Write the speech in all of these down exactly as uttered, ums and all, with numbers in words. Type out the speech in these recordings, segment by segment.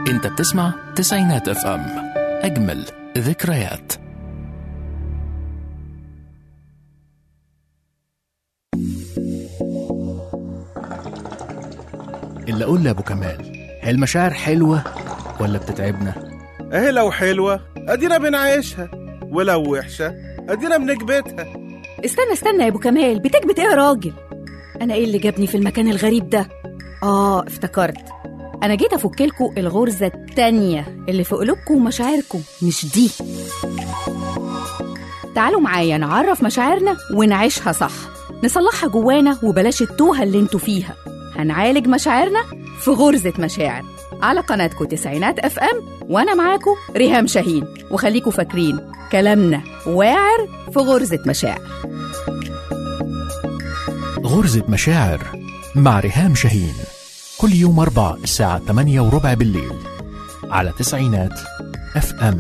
انت بتسمع تسعينات اف ام، اجمل ذكريات. اللي اقول لابو كمال، هي المشاعر حلوه ولا بتتعبنا؟ اهي لو حلوه ادينا بنعيشها، ولو وحشه ادينا بنكبتها. استنى استنى يا ابو كمال، بتكبت ايه يا راجل؟ انا ايه اللي جابني في المكان الغريب ده؟ اه افتكرت، انا جيت افكلكوا الغرزه التانيه اللي في قلوبكم ومشاعركم، مش دي. تعالوا معايا نعرف مشاعرنا ونعيشها صح، نصلحها جوانا وبلاش التوهه اللي انتوا فيها. هنعالج مشاعرنا في غرزه مشاعر على قناتكم تسعينات اف ام، وانا معاكم ريهام شاهين. وخليكوا فاكرين كلامنا واعر في غرزه مشاعر. غرزة مشاعر مع ريهام شاهين، كل يوم أربع الساعة ثمانية وربع بالليل على تسعينات اف ام.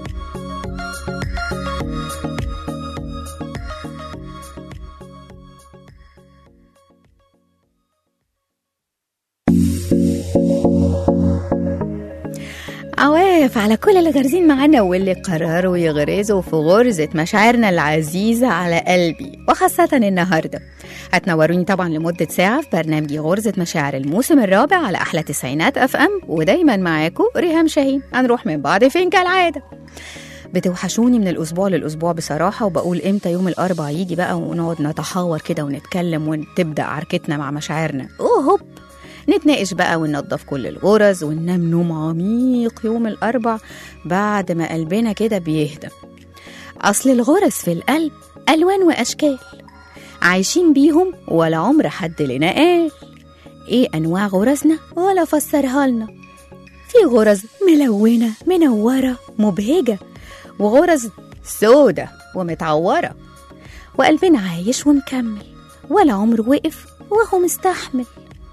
عواف على كل اللي غارزين معانا واللي قرروا يغرزوا في غرزة مشاعرنا العزيزة على قلبي، وخاصة النهاردة. هتنوروني طبعا لمدة ساعة في برنامج غرزة مشاعر الموسم الرابع على أحلى تسعينات أف أم، ودايما معاكم ريهام شاهين. هنروح من بعض فين كالعادة. بتوحشوني من الأسبوع للأسبوع بصراحة، وبقول إمتى يوم الأربع يجي بقى ونقعد نتحاور كده ونتكلم وتبدأ عركتنا مع مشاعرنا. أوه هوب، نتناقش بقى وننظف كل الغرز وننام نوم عميق يوم الأربع بعد ما قلبنا كده بيهدى. أصل الغرز في القلب ألوان وأشكال عايشين بيهم، ولا عمر حد لنا قال إيه أنواع غرزنا ولا فسرها لنا. في غرز ملونة منورة مبهجة، وغرز سودة ومتعورة، وقلبنا عايش ومكمل ولا عمر وقف وهو مستحمل.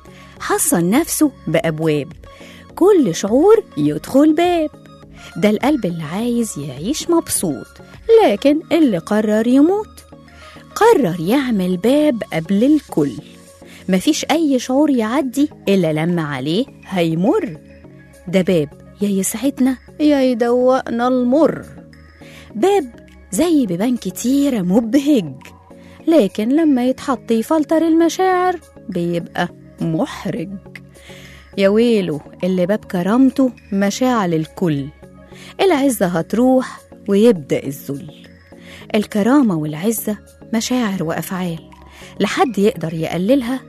حصن نفسه بأبواب، كل شعور يدخل باب. ده القلب اللي عايز يعيش مبسوط، لكن اللي قرر يموت قرر يعمل باب قبل الكل. مفيش أي شعور يعدي إلا لما عليه هيمر. ده باب يا يسعدنا يا يدوقنا المر. باب زي بيبان كتيرة مبهج، لكن لما يتحط يفلتر المشاعر بيبقى محرج. يا ويله اللي باب كرامته مشاعل الكل. العزة هتروح ويبدأ الذل. الكرامة والعزة مشاعر وأفعال، لحد يقدر يقللها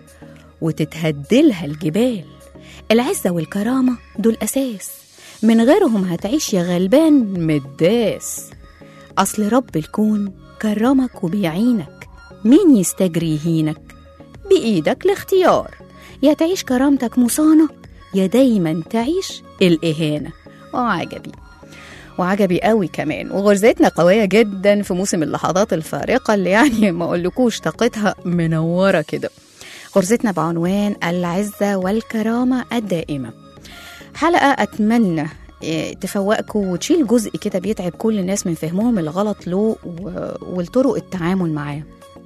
وتتهدلها الجبال. العزة والكرامة دول أساس، من غيرهم هتعيش يا غلبان مداس. أصل رب الكون كرمك وبيعينك، مين يستجري يهينك؟ بإيدك الاختيار، يا تعيش كرامتك مصانة يا دايما تعيش الإهانة. وعجبي وعجبي قوي كمان. وغرزتنا قوية جدا في موسم اللحظات الفارقة اللي يعني ما أقولكوش طاقتها منورة كده. غرزتنا بعنوان العزة والكرامة الدائمة. حلقة أتمنى تفوقكم وتشيل جزء كده بيتعب كل الناس من فهمهم الغلط له والطرق التعامل معاه.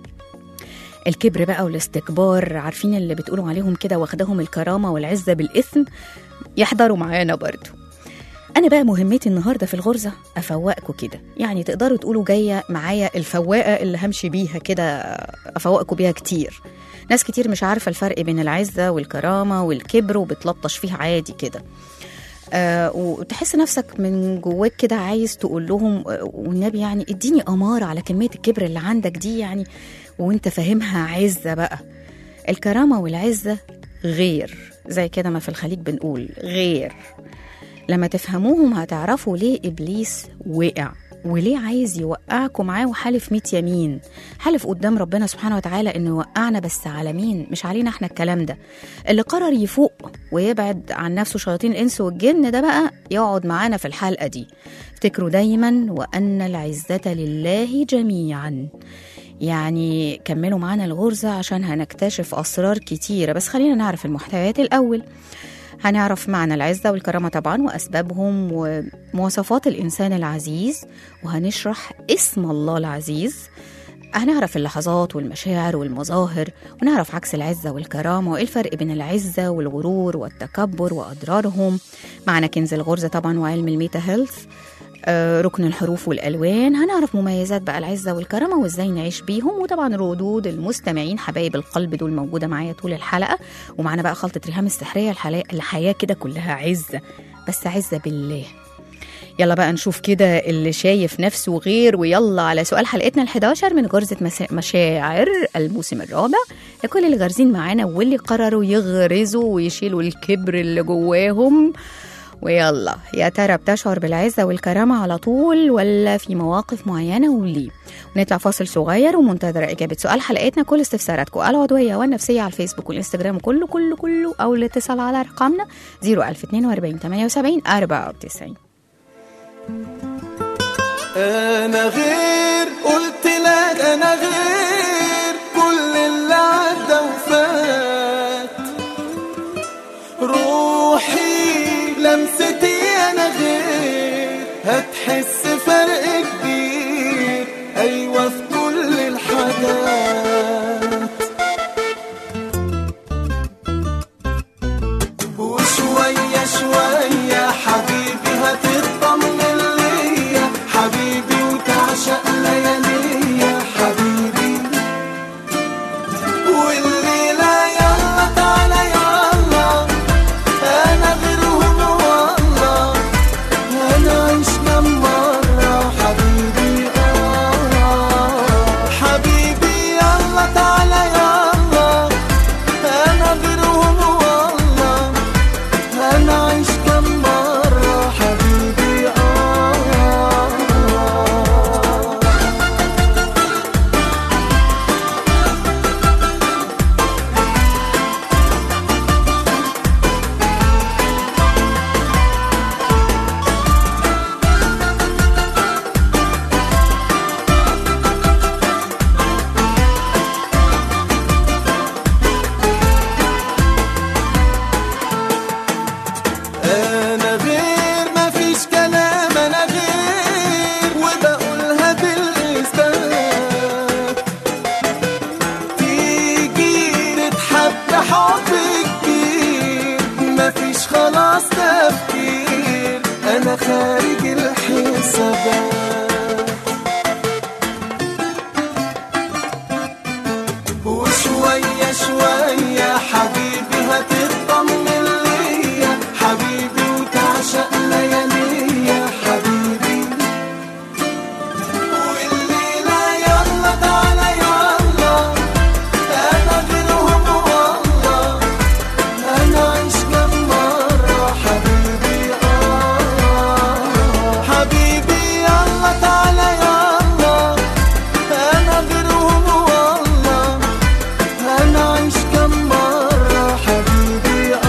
الكبر بقى والاستكبار، عارفين اللي بتقولوا عليهم كده واخدهم الكرامة والعزة بالإثم، يحضروا معانا برضو. أنا بقى مهمتي النهاردة في الغرزة أفوقكوا كده، يعني تقدروا تقولوا جاية معايا الفواقة اللي همشي بيها كده، أفوقكوا بيها كتير. ناس كتير مش عارفة الفرق بين العزة والكرامة والكبر وبتلطش فيها عادي كده. آه وتحس نفسك من جواك كده عايز تقول لهم والنبي يعني اديني أمارة على كمية الكبر اللي عندك دي، يعني وانت فاهمها عزة بقى. الكرامة والعزة غير، زي كده ما في الخليج بنقول غير. لما تفهموهم هتعرفوا ليه إبليس وقع، وليه عايز يوقعكم معاه وحالف ميت يمين، حالف قدام ربنا سبحانه وتعالى إنه يوقعنا، بس على مين؟ مش علينا احنا. الكلام ده اللي قرر يفوق ويبعد عن نفسه شياطين الإنس والجن ده بقى يقعد معانا في الحلقة دي. افتكروا دايما وأن العزة لله جميعا. يعني كملوا معانا الغرزة عشان هنكتشف أسرار كتيرة، بس خلينا نعرف المحتويات الأول. هنعرف معنى العزة والكرامة طبعا وأسبابهم ومواصفات الإنسان العزيز، وهنشرح اسم الله العزيز. هنعرف اللحظات والمشاعر والمظاهر، ونعرف عكس العزة والكرامة وإيه الفرق بين العزة والغرور والتكبر وأضرارهم. معنا كنز الغرزة طبعا وعلم الميتا هيلث، آه ركن الحروف والألوان. هنعرف مميزات بقى العزة والكرامة وإزاي نعيش بيهم، وطبعا ردود المستمعين حبايب القلب دول موجودة معايا طول الحلقة. ومعنا بقى خلطة ريهام السحرية، الحياة كده كلها عزة، بس عزة بالله. يلا بقى نشوف كده اللي شايف نفسه غير، ويلا على سؤال حلقتنا الحداشر من غرزة مشاعر الموسم الرابع لكل اللي غارزين معانا واللي قرروا يغرزوا ويشيلوا الكبر اللي جواهم. ويلا يا ترى بتشعر بالعزة والكرامة على طول ولا في مواقف معينة وليه؟ ونطلع فاصل صغير ومنتظرة إجابة سؤال حلقتنا. كل استفساراتكم العضوية والنفسية على الفيسبوك والإنستجرام كله كله كله أو الاتصال على رقمنا صفر ألف واثنين وأربعين ثمانية وسبعين أربعة وتسعين. أنا غير، قلت لك أنا غير كل اللي عدى وفات. روحي لمستي أنا غير، هتحس فرق كبير أيوة في كل الحاجات. وشوية شوية حبيبي هتطمن ليا، حبيبي وتعشق ليالي يا حبيبي. والليلة يلا تعالى يلا، أنا غيرهم والله، هنعيش كم مرة حبيبي. آه حبيبي يلا تعالى يلا، أنا غيرهم والله، هنعيش كم مرة حبيبي. آه أنا غير مفيش كلام، أنا غير وبقولها بالإثبات. تيجي نتحب حب كبير، مفيش خلاص تفكير، أنا خارج الحسابات. وشوية شوية حبيبي هتطمن ليا، حبيبي وتعشق ليالي يا حبيبي. والليلة يلا تعالى يلا، أنا غيرهم والله، هنعيش كم مرة حبيبي. آه حبيبي يلا تعالى يلا، أنا غيرهم والله، هنعيش كم مرة حبيبي. آه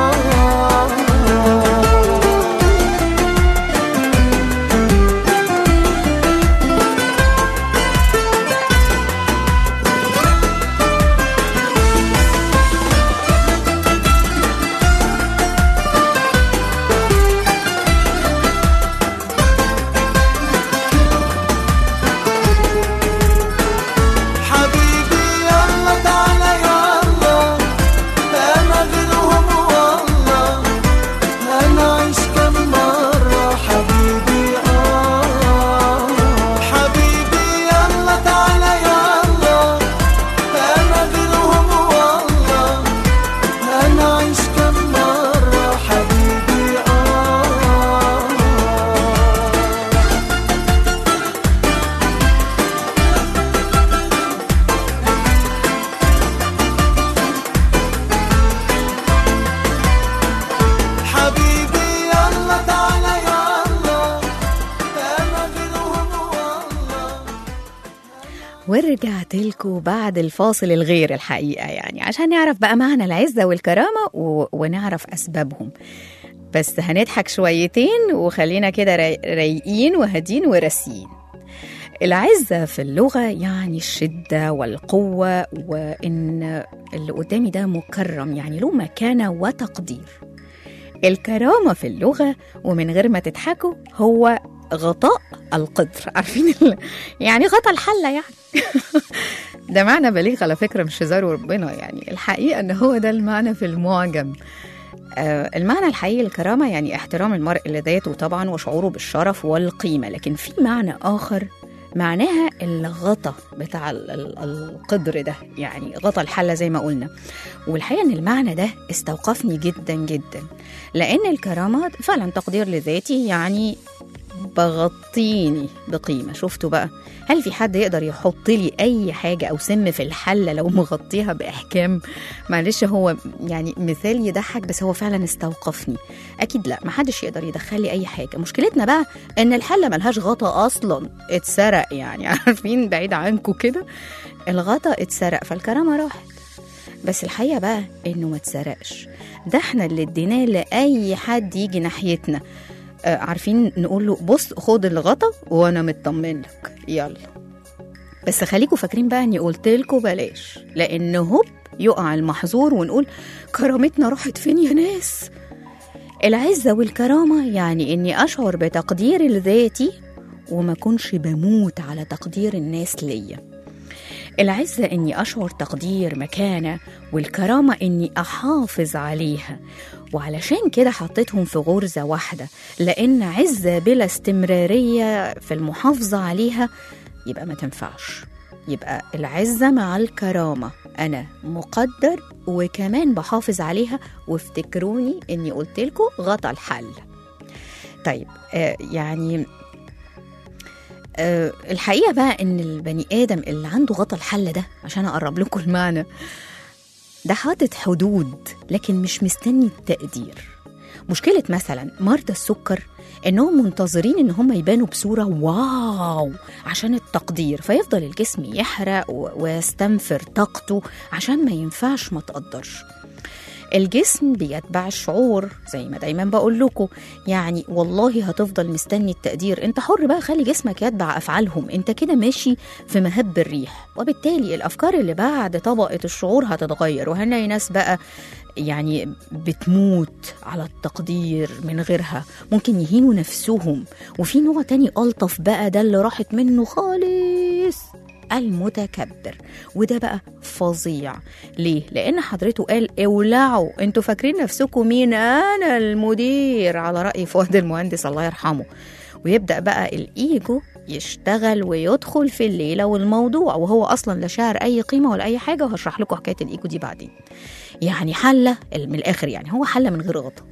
حبيبي يلا تعالى يلا، أنا غيرهم والله، هنعيش كم مرة حبيبي. آه حبيبي يلا تعالى يلا، أنا غيرهم والله، هنعيش كم مرة حبيبي. آه حبيبي يلا تعالى يلا، أنا غيرهم والله. ورجعت لكم بعد الفاصل الغير الحقيقة، يعني عشان نعرف بقى معنى العزة والكرامة و... ونعرف أسبابهم. بس هنضحك شويتين وخلينا كده راي- رايقين وهادين وراسيين. العزة في اللغة يعني الشدة والقوة، وإن اللي قدامي ده مكرم، يعني له مكانة وتقدير. الكرامة في اللغة ومن غير ما تضحكوا هو غطاء القدر، عارفين ال... يعني غطا الحلة يعني ده معنى بليغ على فكرة، مش هزار وربنا، يعني الحقيقة أن هو ده المعنى في المعجم. آه المعنى الحقيقي الكرامة يعني احترام المرء لذاته طبعا وشعوره بالشرف والقيمة، لكن في معنى آخر معناها الغطا بتاع ال- ال- القدر ده، يعني غطا الحلة زي ما قلنا. والحقيقة أن المعنى ده استوقفني جدا جدا، لأن الكرامة فعلا تقدير لذاتي، يعني بغطيني بقيمة. شفتوا بقى؟ هل في حد يقدر يحط لي أي حاجة أو سم في الحلة لو مغطيها بإحكام؟ معلش، هو يعني مثال يضحك بس هو فعلا استوقفني. أكيد لا، محدش يقدر يدخل لي أي حاجة. مشكلتنا بقى إن الحلة ملهاش غطا أصلا، اتسرق، يعني عارفين بعيد عنكم كده، الغطا اتسرق فالكرامة راحت. بس الحقيقة بقى إنه ما اتسرقش، ده احنا اللي اديناه لأي حد يجي ناحيتنا. آه عارفين نقول له بص خد الغطا وانا مطمن لك، يلا. بس خليكوا فاكرين بقى اني قلت لكم بلاش، لان هوب يقع المحظور ونقول كرامتنا راحت فين يا ناس. العزة والكرامة يعني اني اشعر بتقدير لذاتي وما كنش بموت على تقدير الناس ليا. العزة اني اشعر تقدير مكانة، والكرامة اني احافظ عليها. وعلشان كده حطيتهم في غرزة واحدة، لأن عزة بلا استمرارية في المحافظة عليها يبقى ما تنفعش. يبقى العزة مع الكرامة، أنا مقدر وكمان بحافظ عليها، وافتكروني أني قلت لكم غطى الحل. طيب آه يعني آه الحقيقة بقى أن البني آدم اللي عنده غطى الحل ده، عشان أقرب لكم المعنى ده، حاطط حدود لكن مش مستني التقدير. مشكلة مثلا مرضى السكر انهم منتظرين ان هم يبانوا بصورة واو عشان التقدير، فيفضل الجسم يحرق ويستنفر طاقته عشان ما ينفعش ما تقدرش. الجسم بيتبع الشعور زي ما دايما بقول لكم، يعني والله هتفضل مستني التقدير، انت حر بقى، خلي جسمك يتبع افعالهم، انت كده ماشي في مهب الريح. وبالتالي الافكار اللي بعد طبقة الشعور هتتغير، وهنلاقي ناس بقى يعني بتموت على التقدير من غيرها، ممكن يهينوا نفسهم. وفي نوع تاني ألطف بقى، ده اللي راحت منه خالص، المتكبر، وده بقى فظيع. ليه؟ لأن حضرته قال اولعوا، انتوا فاكرين نفسكم مين؟ أنا المدير، على رأي فؤاد المهندس الله يرحمه. ويبدأ بقى الإيجو يشتغل ويدخل في الليلة والموضوع، وهو أصلا لا شاعر أي قيمة ولا أي حاجة، وهشرح لكم حكاية الإيجو دي بعدين. يعني حلة من الآخر، يعني هو حلة من غير غطا.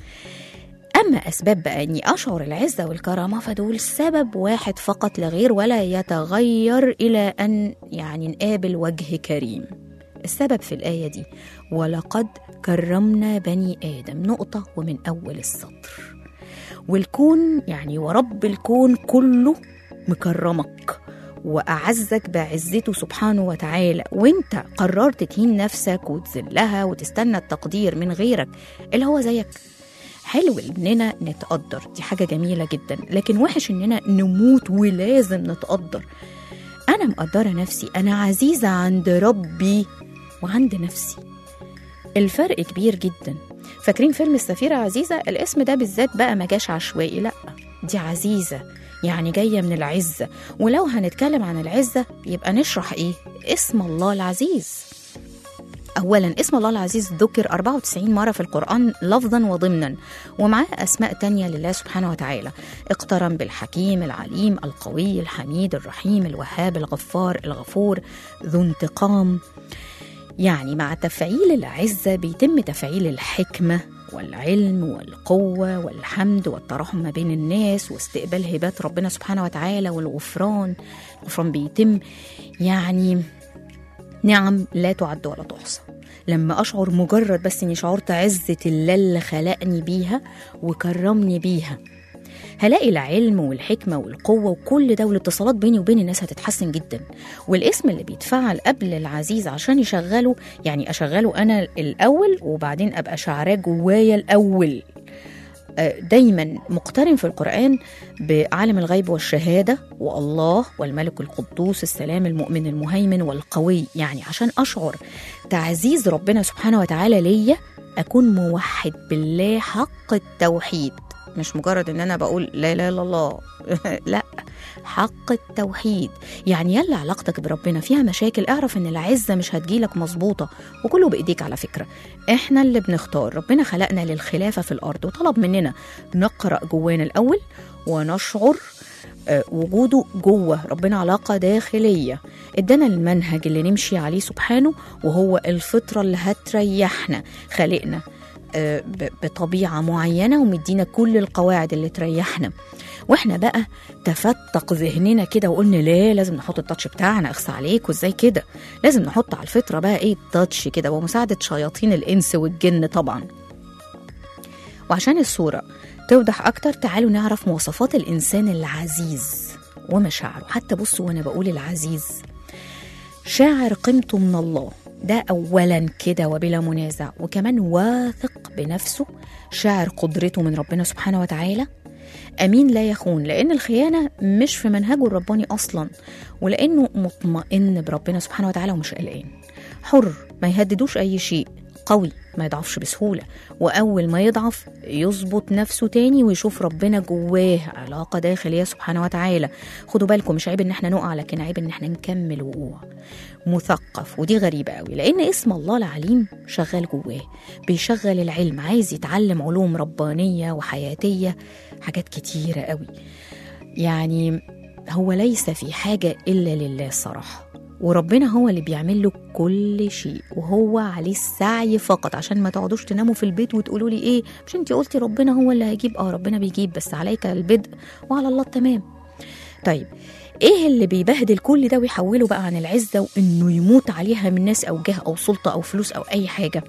أما أسباب بقى أني أشعر العزة والكرامة، فدول سبب واحد فقط لا غير، ولا يتغير إلى أن يعني نقابل وجه كريم. السبب في الآية دي، ولقد كرمنا بني آدم، نقطة ومن أول السطر. والكون يعني ورب الكون كله مكرمك وأعزك بعزته سبحانه وتعالى، وانت قررت تهين نفسك وتذلها وتستنى التقدير من غيرك اللي هو زيك. حلو اننا نتقدر، دي حاجة جميلة جدا، لكن وحش اننا نموت ولازم نتقدر. انا مقدرة نفسي، انا عزيزة عند ربي وعند نفسي. الفرق كبير جدا. فاكرين فيلم السفيرة عزيزة؟ الاسم ده بالذات بقى ما جاش عشوائي، لا دي عزيزة يعني جاية من العزة. ولو هنتكلم عن العزة يبقى نشرح ايه؟ اسم الله العزيز. أولا اسم الله العزيز ذكر أربعة وتسعين مرة في القرآن لفظا وضمنا، ومعاه أسماء تانية لله سبحانه وتعالى. اقترن بالحكيم، العليم، القوي، الحميد، الرحيم، الوهاب، الغفار، الغفور، ذو انتقام. يعني مع تفعيل العزة بيتم تفعيل الحكمة والعلم والقوة والحمد والترحم ما بين الناس، واستقبال هبات ربنا سبحانه وتعالى، والغفران. الغفران بيتم يعني نعم لا تعد ولا تحصى. لما أشعر مجرد بس إني شعرت عزة الله اللي خلقني بيها وكرمني بيها، هلاقي العلم والحكمة والقوة وكل ده، والاتصالات بيني وبين الناس هتتحسن جدا. والاسم اللي بيتفعل قبل العزيز عشان يشغله، يعني أشغله أنا الأول وبعدين أبقى شعراه جوايا الأول. دايما مقترن في القرآن بعالم الغيب والشهادة والله والملك القدوس السلام المؤمن المهيمن والقوي. يعني عشان أشعر تعزيز ربنا سبحانه وتعالى ليا، أكون موحد بالله حق التوحيد، مش مجرد ان انا بقول لا اله الا الله لا، حق التوحيد. يعني يلا علاقتك بربنا فيها مشاكل، اعرف ان العزة مش هتجيلك مظبوطة، وكله بايديك على فكرة. احنا اللي بنختار، ربنا خلقنا للخلافة في الارض وطلب مننا نقرأ جوانا الاول ونشعر وجوده جوه ربنا، علاقة داخلية. ادانا المنهج اللي نمشي عليه سبحانه، وهو الفطرة اللي هتريحنا. خلقنا بطبيعة معينة ومدينا كل القواعد اللي تريحنا، واحنا بقى تفتق ذهننا كده وقلنا لا لازم نحط التاتش بتاعنا، اخصى عليك وازاي كده، لازم نحط على الفطرة بقى ايه التاتش كده، ومساعدة شياطين الانس والجن طبعا. وعشان الصورة توضح أكتر تعالوا نعرف مواصفات الإنسان العزيز ومشاعره. حتى بصوا وأنا بقول العزيز، شاعر قيمته من الله، ده أولا كده وبلا منازع، وكمان واثق بنفسه، شاعر قدرته من ربنا سبحانه وتعالى، أمين لا يخون، لأن الخيانة مش في منهجه الرباني أصلا، ولأنه مطمئن بربنا سبحانه وتعالى ومش قلقان، حر ما يهددوش أي شيء، قوي ما يضعفش بسهولة، وأول ما يضعف يظبط نفسه تاني ويشوف ربنا جواه، علاقة داخلية سبحانه وتعالى. خدوا بالكم مش عيب إن احنا نقع، لكن عيب إن احنا نكمل وقوع. مثقف، ودي غريبة قوي، لأن اسم الله العليم شغال جواه، بيشغل العلم، عايز يتعلم علوم ربانية وحياتية، حاجات كتيرة قوي. يعني هو ليس في حاجة إلا لله الصراحة، وربنا هو اللي بيعمل له كل شيء، وهو عليه السعي فقط. عشان ما تقعدوش تناموا في البيت وتقولوا لي ايه مش انتي قلتي ربنا هو اللي هيجيب، اه ربنا بيجيب، بس عليك البدء وعلى الله التمام. طيب ايه اللي بيبهدل كل ده ويحوله بقى عن العزة وانه يموت عليها من ناس او جاه او سلطة او فلوس او اي حاجة؟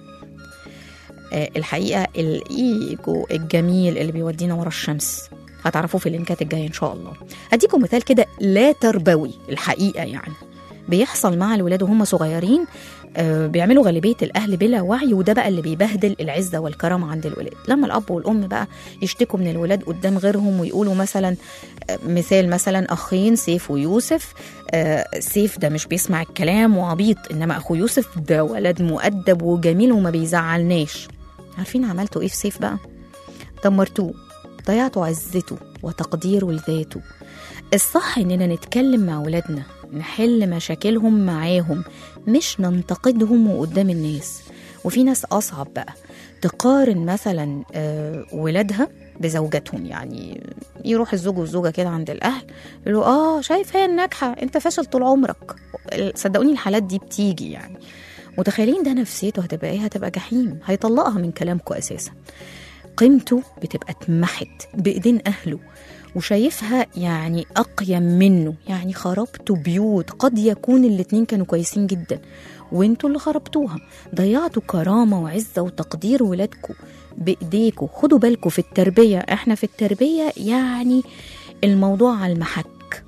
آه الحقيقة الايجو الجميل اللي بيودينا ورا الشمس، هتعرفوه في اللينكات الجاية ان شاء الله. اديكم مثال كده لا تربوي الحقيقة، يعني بيحصل مع الولاد وهم صغيرين، آه بيعملوا غالبية الأهل بلا وعي، وده بقى اللي بيبهدل العزة والكرامة عند الولاد. لما الأب والأم بقى يشتكوا من الولاد قدام غيرهم ويقولوا مثلا، آه مثال مثلا أخين سيف ويوسف، آه سيف ده مش بيسمع الكلام وعبيط، إنما أخو يوسف ده ولد مؤدب وجميل وما بيزعلناش. عارفين عملتوا إيه في سيف بقى؟ دمرتوه، ضيعتوا عزته وتقديره لذاته. الصح إننا نتكلم مع ولادنا، نحل مشاكلهم معاهم، مش ننتقدهم وقدام الناس. وفي ناس أصعب بقى، تقارن مثلا ولادها بزوجاتهم، يعني يروح الزوج والزوجة كده عند الأهل يقولوا آه شايف هي الناجحة، أنت فاشل طول عمرك. صدقوني الحالات دي بتيجي يعني. متخيلين ده نفسيته هتبقى إيه؟ هتبقى جحيم، هيطلقها من كلامكم أساسا. قيمته بتبقى اتمحت بإيدين أهله، وشايفها يعني أقيم منه، يعني خربتوا بيوت قد يكون الاتنين كانوا كويسين جدا وانتوا اللي خربتوها. ضيعتوا كرامة وعزة وتقدير ولادكم بإيديكوا. خدوا بالكم في التربية، احنا في التربية يعني الموضوع على المحك.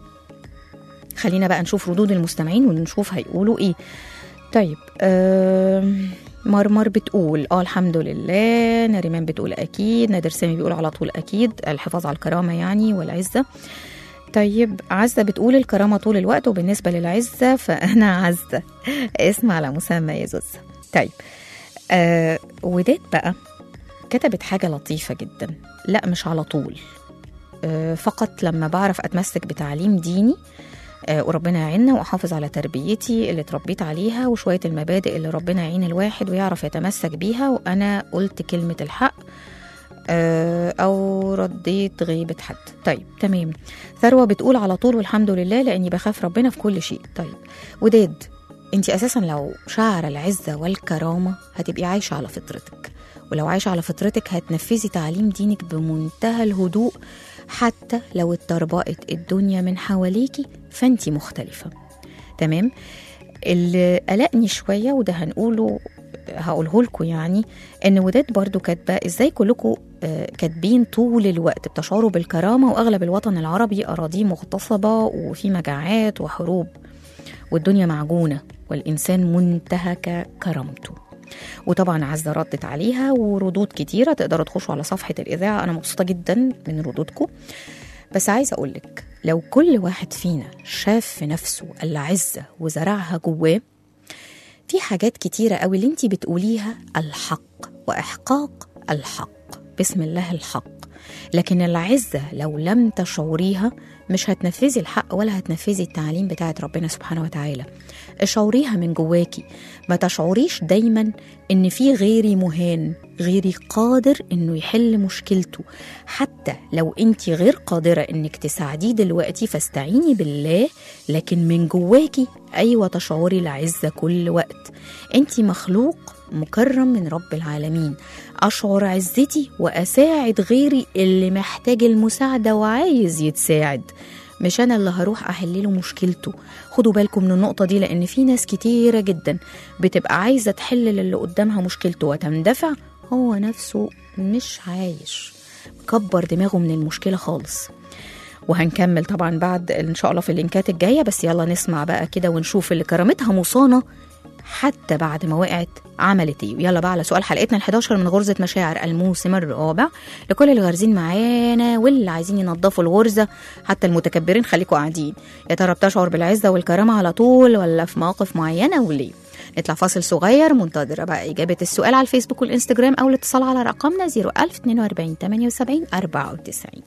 خلينا بقى نشوف ردود المستمعين ونشوف هيقولوا ايه. طيب أه مرمر بتقول اه الحمد لله، نريمان بتقول اكيد، نادر سامي بيقول على طول اكيد، الحفاظ على الكرامه يعني والعزه. طيب عزه بتقول الكرامه طول الوقت، وبالنسبه للعزه فانا عزه اسم على مسمى يا زوزة. طيب آه وداد بقى كتبت حاجه لطيفه جدا، لا مش على طول، آه فقط لما بعرف اتمسك بتعليم ديني وربنا يعيننا، وأحافظ على تربيتي اللي تربيت عليها وشوية المبادئ اللي ربنا يعين الواحد ويعرف يتمسك بيها، وأنا قلت كلمة الحق أو رديت غيبة حد. طيب تمام. ثروة بتقول على طول والحمد لله لأني بخاف ربنا في كل شيء. طيب وداد أنت أساسا لو شعر العزة والكرامة هتبقي عايشة على فطرتك، ولو عايشة على فطرتك هتنفذي تعليم دينك بمنتهى الهدوء، حتى لو اتطربقت الدنيا من حواليكي فانتي مختلفة. تمام. اللي قلقني شوية وده هنقوله هقوله لكم، يعني ان وداد برضو كاتبه ازاي كلكم كاتبين طول الوقت بتشعروا بالكرامة، واغلب الوطن العربي اراضيه مغتصبة وفي مجاعات وحروب والدنيا معجونة والانسان منتهك كرامته. وطبعا عزة ردت عليها وردود كتيرة، تقدروا تخشوا على صفحة الإذاعة. أنا مبسوطة جدا من ردودكم، بس عايزة أقولك لو كل واحد فينا شاف في نفسه العزة وزرعها جواه، في حاجات كتيرة قوي اللي انتي بتقوليها الحق وإحقاق الحق، بسم الله الحق، لكن العزة لو لم تشعريها مش هتنفذي الحق ولا هتنفذي التعليم بتاعت ربنا سبحانه وتعالى. اشعريها من جواكي، ما تشعريش دايما ان في غيري مهان، غيري قادر انه يحل مشكلته. حتى لو انت غير قادرة انك تساعديه دلوقتي فاستعيني بالله، لكن من جواكي ايوه تشعري العزة كل وقت. انت مخلوق مكرم من رب العالمين، أشعر عزتي وأساعد غيري اللي محتاج المساعدة وعايز يتساعد، مش أنا اللي هروح أحلله مشكلته. خدوا بالكم من النقطة دي، لأن في ناس كتيرة جدا بتبقى عايزة تحل اللي قدامها مشكلته وتندفع، هو نفسه مش عايش، كبر دماغه من المشكلة خالص. وهنكمل طبعا بعد إن شاء الله في اللينكات الجاية، بس يلا نسمع بقى كده ونشوف اللي كرامتها مصانة حتى بعد ما وقعت عملت ايه. يلا بقى على سؤال حلقتنا الحداشر من غرزة مشاعر الموسم الرابع، لكل اللي غارزين معانا واللي عايزين ينظفوا الغرزة، حتى المتكبرين خليكوا قاعدين. يا ترى بتشعر بالعزة والكرامة على طول ولا في مواقف معينة وليه؟ نطلع فاصل صغير، منتظرة بقى إجابة السؤال على الفيسبوك والإنستجرام أو الاتصال على رقمنا صفر ألف اتنين وأربعين تمانية وسبعين أربعة وتسعين.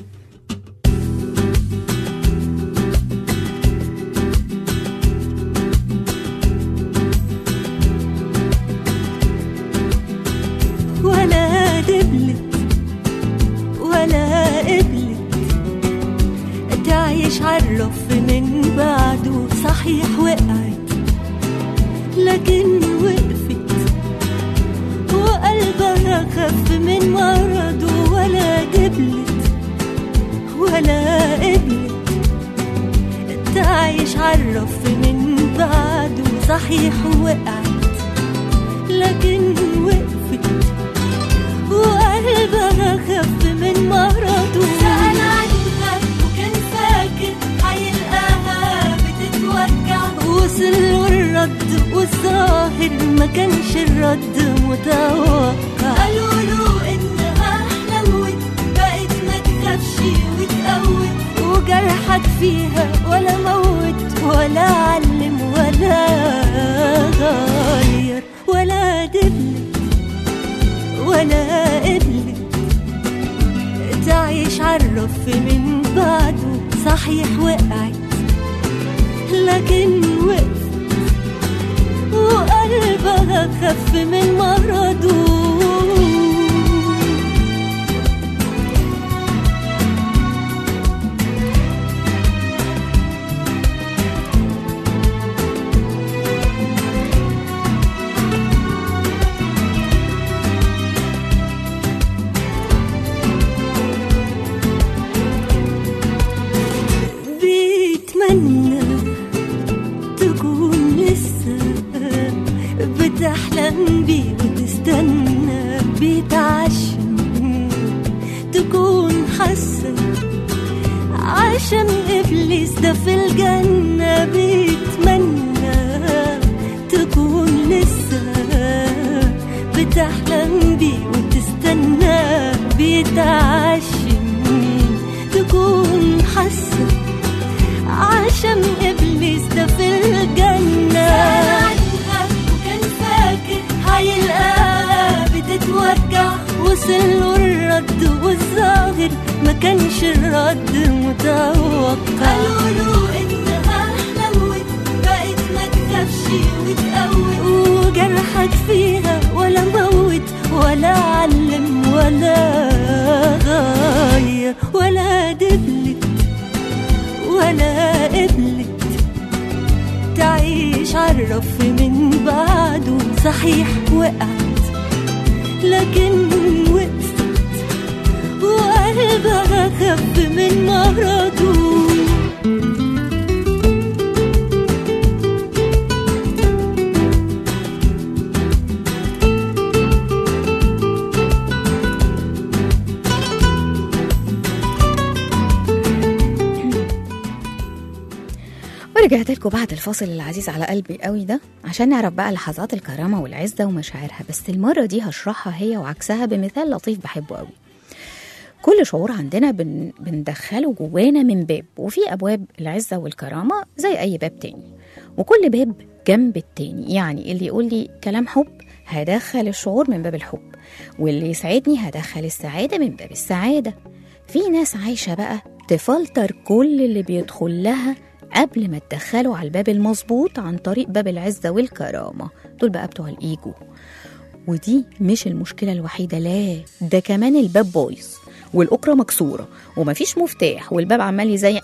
ولا دبلت ولا قبلت تعيش عالرف من بعده، صحيح وقعت لكن وقفت وقلبها خف من مرضه. ولا دبلت ولا قبلت تعيش عالرف من بعده، صحيح وقعت لكن وقفت وقلبها خف من مرضه. سأل عنها وكان فاكر هيلقاها بتتوجع، وصل له الرد والظاهر ما كانش الرد متوقع. قالوا له انها حلوت بقت ما تخافش وتقوت، وجرحك فيها ولا موت ولا علم ولا غير. ولا دبلت ولا قبلت تعيش عالرف من بعده، صحيح وقعت لكن وقفت وقلبها خف من مرضه. تكون لسه بتحلم بيه وتستنى بيتعشم، تكون حاسة عشان إبليس ده في الجنة بيتمنى. تكون لسه بتحلم بيه وتستنى بيتعشم، تكون حاسة عشان إبليس ده في الجنة. سألها وكان فاكر هيلقاها بتتوجع، وصل له الرد والظاهر ما كانش الرد متوقع. قالوا له إنها حلوت بقت ما تخافش وتقوت، وجرحك فيها ولا موت ولا علم ولا غير. ولا دبلت ولا قبلت تعيش عالرف من بعده، صحيح وقعت لكن وقفت وقلبها خف من مرضه. ورجعت لكم بعد الفاصل العزيز على قلبي قوي ده عشان نعرف بقى لحظات الكرامة والعزة ومشاعرها، بس المرة دي هشرحها هي وعكسها بمثال لطيف بحبه قوي. كل شعور عندنا بن بندخله جوانا من باب، وفي أبواب العزة والكرامة زي أي باب تاني، وكل باب جنب التاني. يعني اللي يقول لي كلام حب هدخل الشعور من باب الحب، واللي يسعدني هدخل السعادة من باب السعادة. في ناس عايشة بقى تفلتر كل اللي بيدخل لها قبل ما تدخله على الباب المظبوط عن طريق باب العزة والكرامة، دول بقى بتوع الإيجو. ودي مش المشكلة الوحيدة، لا ده كمان الباب بايظ والأكرة مكسورة ومفيش مفتاح والباب عمال يزيق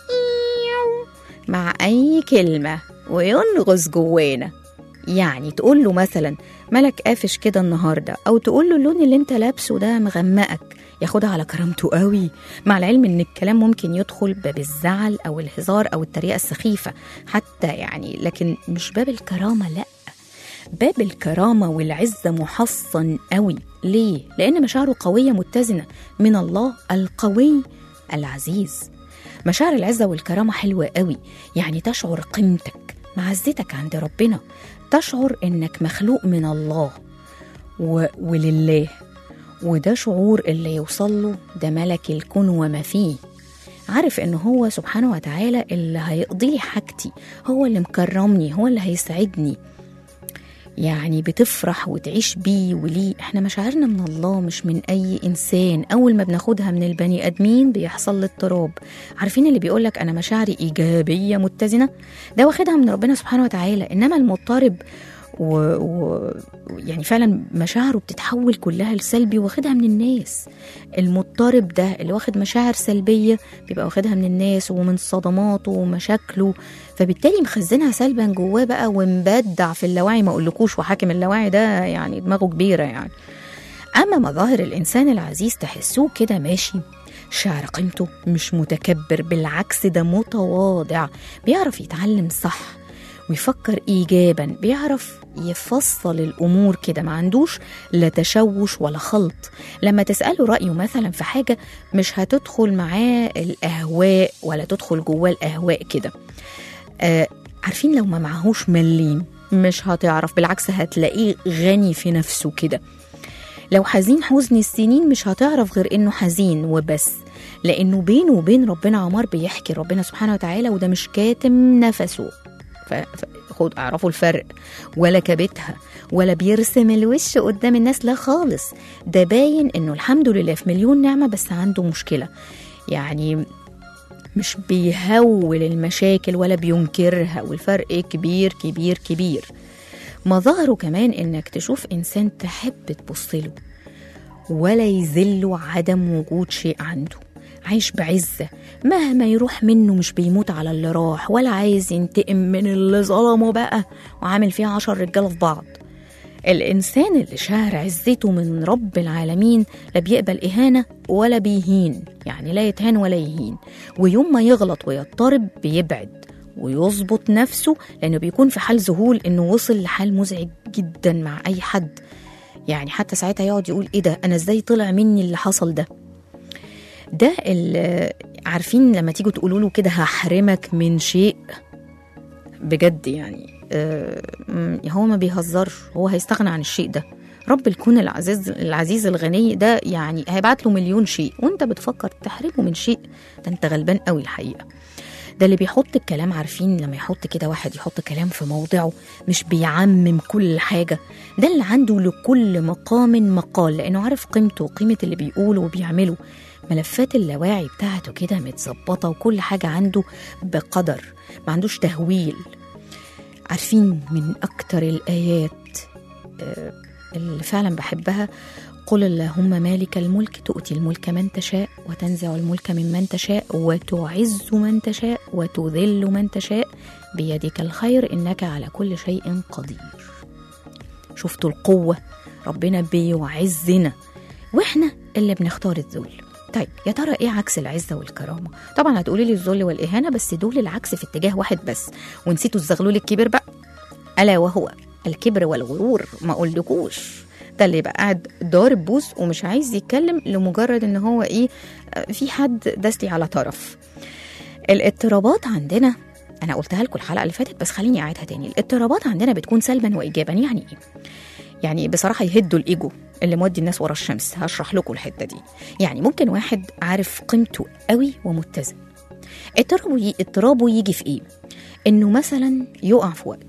مع أي كلمة وينغص جوانا. يعني تقول له مثلا مالك قافش كده النهاردة، أو تقول له اللون اللي انت لابسه ده مغمقك، ياخدها على كرامته قوي، مع العلم ان الكلام ممكن يدخل باب الزعل أو الهزار أو الطريقة السخيفة حتى يعني، لكن مش باب الكرامة. لأ، باب الكرامة والعزة محصن قوي. ليه؟ لأن مشاعره قوية متزنة من الله القوي العزيز. مشاعر العزة والكرامة حلوة قوي، يعني تشعر قيمتك معزتك عند ربنا، تشعر إنك مخلوق من الله و... ولله، وده شعور اللي يوصله ده ملك الكون وما فيه، عارف إنه هو سبحانه وتعالى اللي هيقضي لي حاجتي، هو اللي مكرمني، هو اللي هيسعدني. يعني بتفرح وتعيش بيه وليه. احنا مشاعرنا من الله مش من اي انسان. اول ما بناخدها من البني ادمين بيحصل اضطراب. عارفين اللي بيقولك انا مشاعري ايجابيه متزنه، ده واخدها من ربنا سبحانه وتعالى. انما المضطرب و... و... يعني فعلا مشاعره بتتحول كلها لسلبي واخدها من الناس. المضطرب ده اللي واخد مشاعر سلبيه بيبقى واخدها من الناس ومن صدماته ومشاكله، فبالتالي مخزنها سلبا جواه بقى ومبدع في اللاوعي. ما اقولكوش وحاكم اللاوعي ده يعني دماغه كبيره يعني. اما مظاهر الانسان العزيز تحسوه كده ماشي شعر قيمته، مش متكبر، بالعكس ده متواضع، بيعرف يتعلم صح ويفكر إيجابا، بيعرف يفصل الأمور كده، ما عندوش لا تشوش ولا خلط. لما تسأله رأيه مثلا في حاجة مش هتدخل معاه الأهواء ولا تدخل جواه الأهواء كده. آه عارفين لو ما معهوش مليم مش هتعرف، بالعكس هتلاقيه غني في نفسه كده. لو حزين حزن السنين مش هتعرف غير إنه حزين وبس، لأنه بينه وبين ربنا عمار بيحكي ربنا سبحانه وتعالى، وده مش كاتم نفسه. فخد اعرفوا الفرق، ولا كبتها ولا بيرسم الوش قدام الناس، لا خالص. ده باين انه الحمد لله في مليون نعمة بس عنده مشكلة، يعني مش بيهول المشاكل ولا بينكرها، والفرق كبير كبير كبير. مظاهره كمان انك تشوف انسان تحب تبصله ولا يذله عدم وجود شيء عنده، عايش بعزة مهما يروح منه، مش بيموت على اللي راح ولا عايز ينتقم من اللي ظلمه بقى وعامل فيها عشر رجالة في بعض. الإنسان اللي شاعر عزته من رب العالمين لا بيقبل إهانة ولا بيهين، يعني لا يتهان ولا يهين. ويوم ما يغلط ويضطرب بيبعد ويظبط نفسه، لأنه بيكون في حال ذهول إنه وصل لحال مزعج جدا مع أي حد. يعني حتى ساعتها يقعد يقول إيه ده، أنا إزاي طلع مني اللي حصل ده. ده عارفين لما تيجوا تقولوا له كده هحرمك من شيء بجد، يعني آه هو ما بيهزرش، هو هيستغنى عن الشيء ده. رب الكون العزيز العزيز الغني ده يعني هيبعت له مليون شيء وانت بتفكر تحرمه من شيء، ده انت غلبان قوي الحقيقة. ده اللي بيحط الكلام، عارفين لما يحط كده واحد يحط كلام في موضعه، مش بيعمم كل حاجة، ده اللي عنده لكل مقام مقال، لأنه عارف قيمته وقيمة اللي بيقوله وبيعمله. ملفات اللاواعي بتاعته كده متظبطة وكل حاجة عنده بقدر، ما عندوش تهويل. عارفين من أكتر الآيات اللي فعلا بحبها، قل اللهم مالك الملك تؤتي الملك من تشاء وتنزع الملك ممن تشاء وتعز من تشاء وتذل من تشاء بيدك الخير إنك على كل شيء قدير. شفتوا القوة؟ ربنا بيعزنا وإحنا اللي بنختار الذل. طيب يا ترى ايه عكس العزة والكرامة؟ طبعا هتقولي لي الذل والإهانة، بس دول العكس في اتجاه واحد بس، ونسيتوا الزغلول الكبير بقى، ألا وهو الكبر والغرور. ما أقولكوش ده اللي يبقى قاعد ضارب بوس ومش عايز يتكلم لمجرد ان هو ايه، في حد داسلي على طرف. الاضطرابات عندنا انا قلتها لكم الحلقة اللي فاتت بس خليني اعيدها تاني. الاضطرابات عندنا بتكون سلبا وايجابا. يعني ايه؟ يعني بصراحة يهدوا الإيجو اللي مودي الناس ورا الشمس. هشرح لكم الحتة دي. يعني ممكن واحد عارف قيمته قوي ومتزن، اضطرابه اضطرابه يجي في ايه؟ انه مثلا يقع في وقت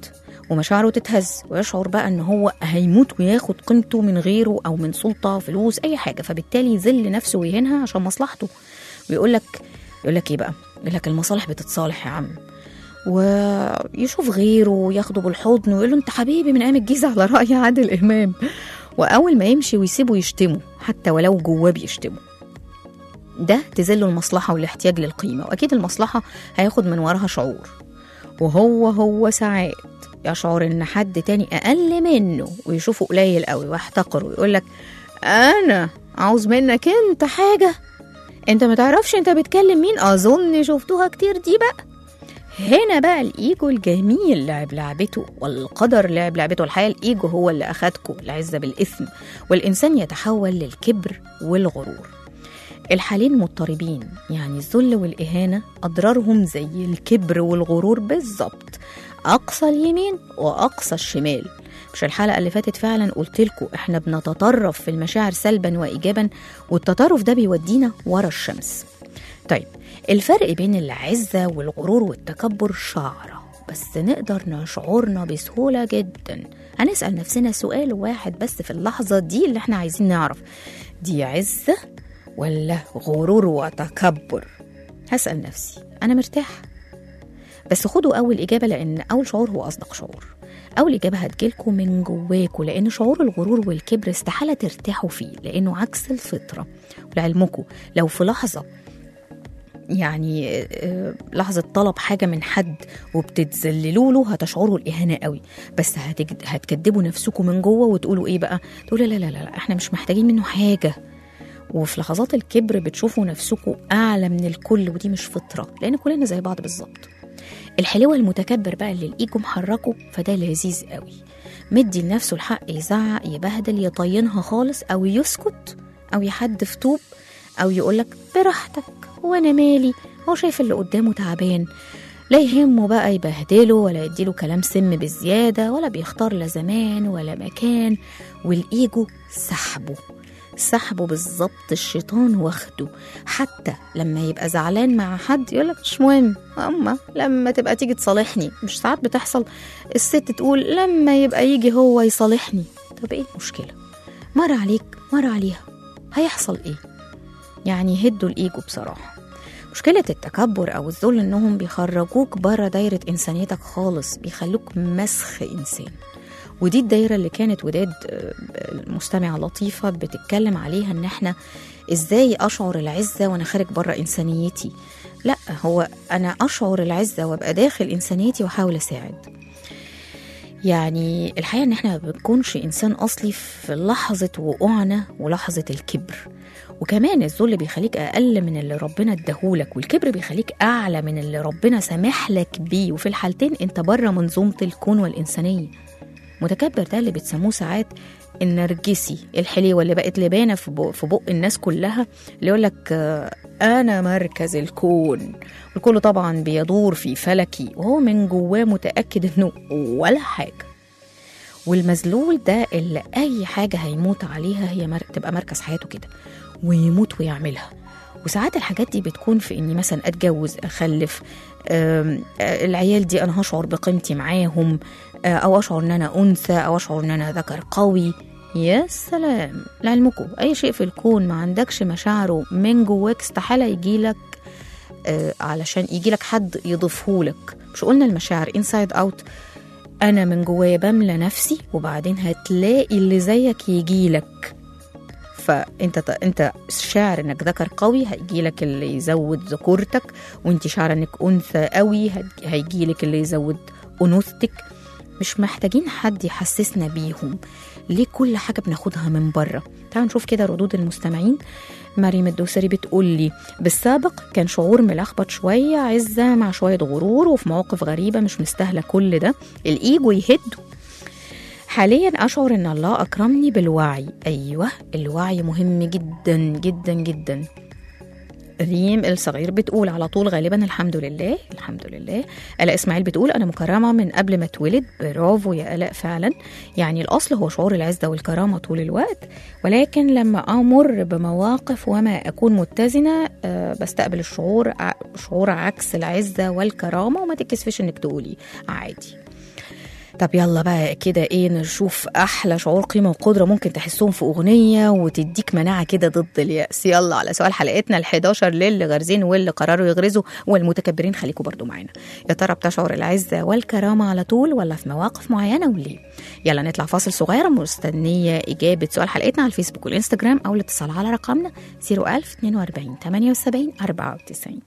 ومشاعره تتهز ويشعر بقى ان هو هيموت وياخد قيمته من غيره او من سلطه فلوس اي حاجه، فبالتالي يذل نفسه ويهينها عشان مصلحته. ويقول لك يقول لك ايه بقى؟ يقول لك المصالح بتتصالح يا عم، ويشوف غيره وياخده بالحضن ويقول له انت حبيبي من ايام الجيزه على راي عادل امام، واول ما يمشي ويسيبه يشتمه حتى ولو جواه بيشتمه. ده تذله المصلحه والاحتياج للقيمه، واكيد المصلحه هياخد من وراها شعور، وهو هو ساعات يشعر ان حد تاني اقل منه ويشوفه قليل قوي ويحتقره ويقول لك انا عاوز منك انت حاجه، انت ما تعرفش انت بتكلم مين، اظن شفتوها كتير دي بقى. هنا بقى الايجو الجميل لعب لعبته، والقدر لعب لعبته. الحقيقه الايجو هو اللي اخدكم العزه بالاثم، والانسان يتحول للكبر والغرور. الحالين مضطربين، يعني الذل والاهانه اضرارهم زي الكبر والغرور بالظبط، اقصى اليمين واقصى الشمال. مش الحلقه اللي فاتت فعلا قلت لكم احنا بنتطرف في المشاعر سلبا وايجابا، والتطرف ده بيودينا ورا الشمس. طيب الفرق بين العزه والغرور والتكبر شعره، بس نقدر نشعرنا بسهوله جدا. هنسال نفسنا سؤال واحد بس في اللحظه دي اللي احنا عايزين نعرف دي عزه ولا غرور وتكبر. هسال نفسي انا مرتاح؟ بس خدوا اول اجابه، لان اول شعور هو اصدق شعور. اول اجابه هتجيلكم من جواكم، لان شعور الغرور والكبر استحاله ترتاحوا فيه، لانه عكس الفطره. ولعلمكم لو في لحظه يعني لحظه طلب حاجه من حد وبتتذللوا له هتشعروا الاهانه قوي، بس هتكدبوا نفسكم من جوه وتقولوا ايه بقى؟ تقولوا لا لا لا احنا مش محتاجين منه حاجه. وفي لحظات الكبر بتشوفوا نفسكم اعلى من الكل، ودي مش فطره، لان كلنا زي بعض بالظبط. الحلوة المتكبر بقى اللي الايجو محركه، فده لذيذ قوي، مدي لنفسه الحق يزعق يبهدل يطينها خالص، او يسكت او يحدف طوب، او يقولك براحتك وانا مالي، هو شايف اللي قدامه تعبان، لا يهمه بقى يبهدله ولا يديله كلام سم بالزيادة، ولا بيختار لا زمان ولا مكان. والايجو سحبه سحبه بالظبط، الشيطان واخده. حتى لما يبقى زعلان مع حد يقولك مش مهم، اما لما تبقى تيجي تصالحني. مش ساعات بتحصل الست تقول لما يبقى يجي هو يصالحني؟ طب ايه المشكله؟ مر عليك مر عليها، هيحصل ايه؟ يعني هدوا الايجو بصراحه. مشكله التكبر او الذل انهم بيخرجوك بره دايره انسانيتك خالص، بيخلوك مسخ انسان. ودي الدايرة اللي كانت وداد المستمعة لطيفة بتتكلم عليها، ان احنا ازاي اشعر العزة وانا خارج برا انسانيتي. لا، هو انا اشعر العزة وابقى داخل انسانيتي واحاول اساعد. يعني الحقيقة ان احنا ما بنكونش انسان اصلي في لحظة وقوعنا ولحظة الكبر. وكمان الذل بيخليك اقل من اللي ربنا اداهولك، والكبر بيخليك اعلى من اللي ربنا سامح لك بيه، وفي الحالتين انت بره منظومة الكون والانسانية. متكبر ده اللي بتسموه ساعات النرجسي، الحليوة اللي بقت لبانة في بق, في بق الناس كلها، اللي يقولك أنا مركز الكون، والكل طبعا بيدور في فلكي، وهو من جواه متأكد إنه ولا حاجة. والمذلول ده اللي أي حاجة هيموت عليها هي مر... تبقى مركز حياته كده، ويموت ويعملها. وساعات الحاجات دي بتكون في إني مثلا أتجوز، أخلف، العيال دي أنا هشعر بقيمتي معاهم، أو أشعر أن أنا أنثى، أو أشعر أن أنا ذكر قوي. يا سلام، لعلمكم أي شيء في الكون ما عندكش مشاعره من جواك استحالة يجيلك، آه علشان يجيلك حد يضيفهولك. مش قلنا المشاعر inside out؟ أنا من جوايا بملى نفسي، وبعدين هتلاقي اللي زيك يجيلك. فأنت أنت شاعر إنك ذكر قوي، هيجيلك اللي يزود ذكورتك، وأنت شاعر إنك أنثى قوي، هيجيلك اللي يزود أنوثتك. مش محتاجين حد يحسسنا بيهم. ليه كل حاجة بناخدها من بره؟ تعالوا نشوف كده ردود المستمعين. مريم الدوسري بتقول لي بالسابق كان شعور ملخبط شوية، عزة مع شوية غرور، وفي مواقف غريبة مش مستاهلة كل ده، الإيجو يهده. حاليا أشعر إن الله أكرمني بالوعي. أيوة، الوعي مهم جدا جدا جدا. ريم الصغير بتقول على طول غالبا الحمد لله الحمد لله. آلاء إسماعيل بتقول أنا مكرمة من قبل ما اتولد. برافو يا آلاء، فعلا يعني الأصل هو شعور العزة والكرامة طول الوقت، ولكن لما أمر بمواقف وما أكون متزنة أه بستقبل الشعور شعور عكس العزة والكرامة، وما تكسفش إنك تقولي عادي. طب يلا بقى كده ايه، نشوف احلى شعور قيمه وقدره ممكن تحسهم في اغنيه وتديك مناعه كده ضد الياس. يلا على سؤال حلقتنا الحداشر للي غارزين واللي قرروا يغرزوا والمتكبرين، خليكم برضو معانا. يا ترى بتشعر العزه والكرامه على طول ولا في مواقف معينه وليه؟ يلا نطلع فاصل صغير، مستنيه اجابه سؤال حلقتنا على الفيسبوك والانستجرام او الاتصال على رقمنا صفر ألف اتنين وأربعين تمانية وسبعين أربعة وتسعين.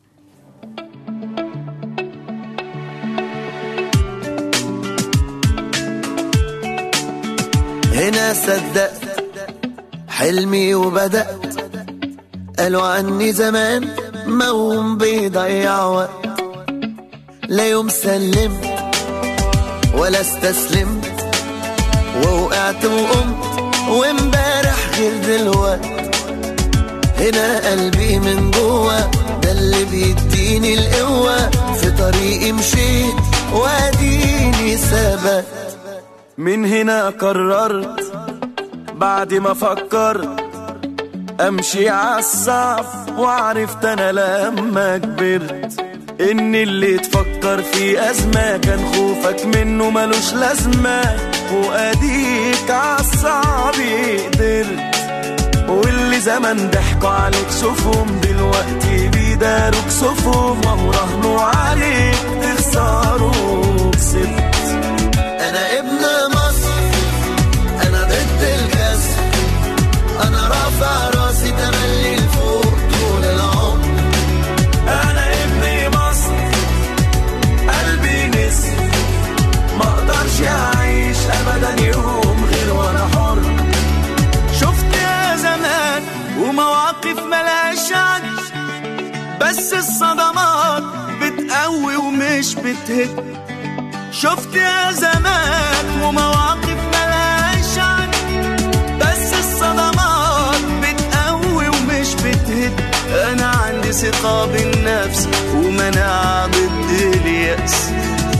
هنا صدقت حلمي وبدأت، قالوا عني زمان موم بيضيع وقت، لا يوم سلمت ولا استسلمت، ووقعت وقمت وامبارح غير دلوقت. هنا قلبي من جوه ده اللي بيديني القوة، في طريقي مشيت واديني ثبت. من هنا قررت بعد ما فكرت امشي عالصعب، وعرفت انا لما كبرت ان اللي تفكر في ازمة كان خوفك منه ملوش لازمة، واديك عالصعب قدرت. واللي زمان ضحكوا عليك شوفهم دلوقتي بيداروك صفهم، وراهنوا عليك تخسروا كسبت. انا ابن مصر انا ضد الكسر، انا رافع راسي تملي لفوق طول العمر. انا ابن مصر قلبي نسر، ما اقدرش اعيش ابدا يوم غير وانا حر. شفت يا زمان ومواقف ملهاش عد، بس الصدمات بتقوي ومش بتهد. شفت يا زمان ومواقف ملهاش عد، بس الصدمات بتقوي ومش بتهد. انا عندي ثقة بالنفس ومناعة ضد اليأس.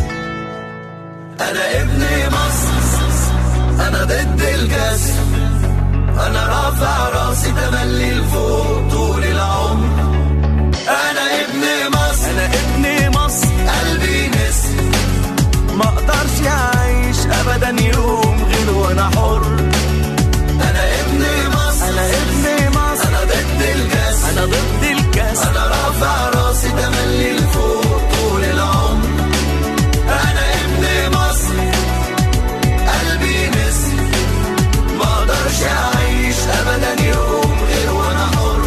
انا ابن مصر انا ضد الكسر، انا رافع راسي تملي لفوق طول العمر. انا ابن مصر انا ابن مصر قلبي نسر، ما اقدرش اعيش ابدا يوم غير وانا حر. انا ابن مصر انا ابن مصر انا ضد الكاس انا ضد الكاس، انا رافع راسي تملي لفوق طول العمر. انا ابن مصر قلبي نسر، ما اقدرش اعيش ابدا يوم غير وانا حر.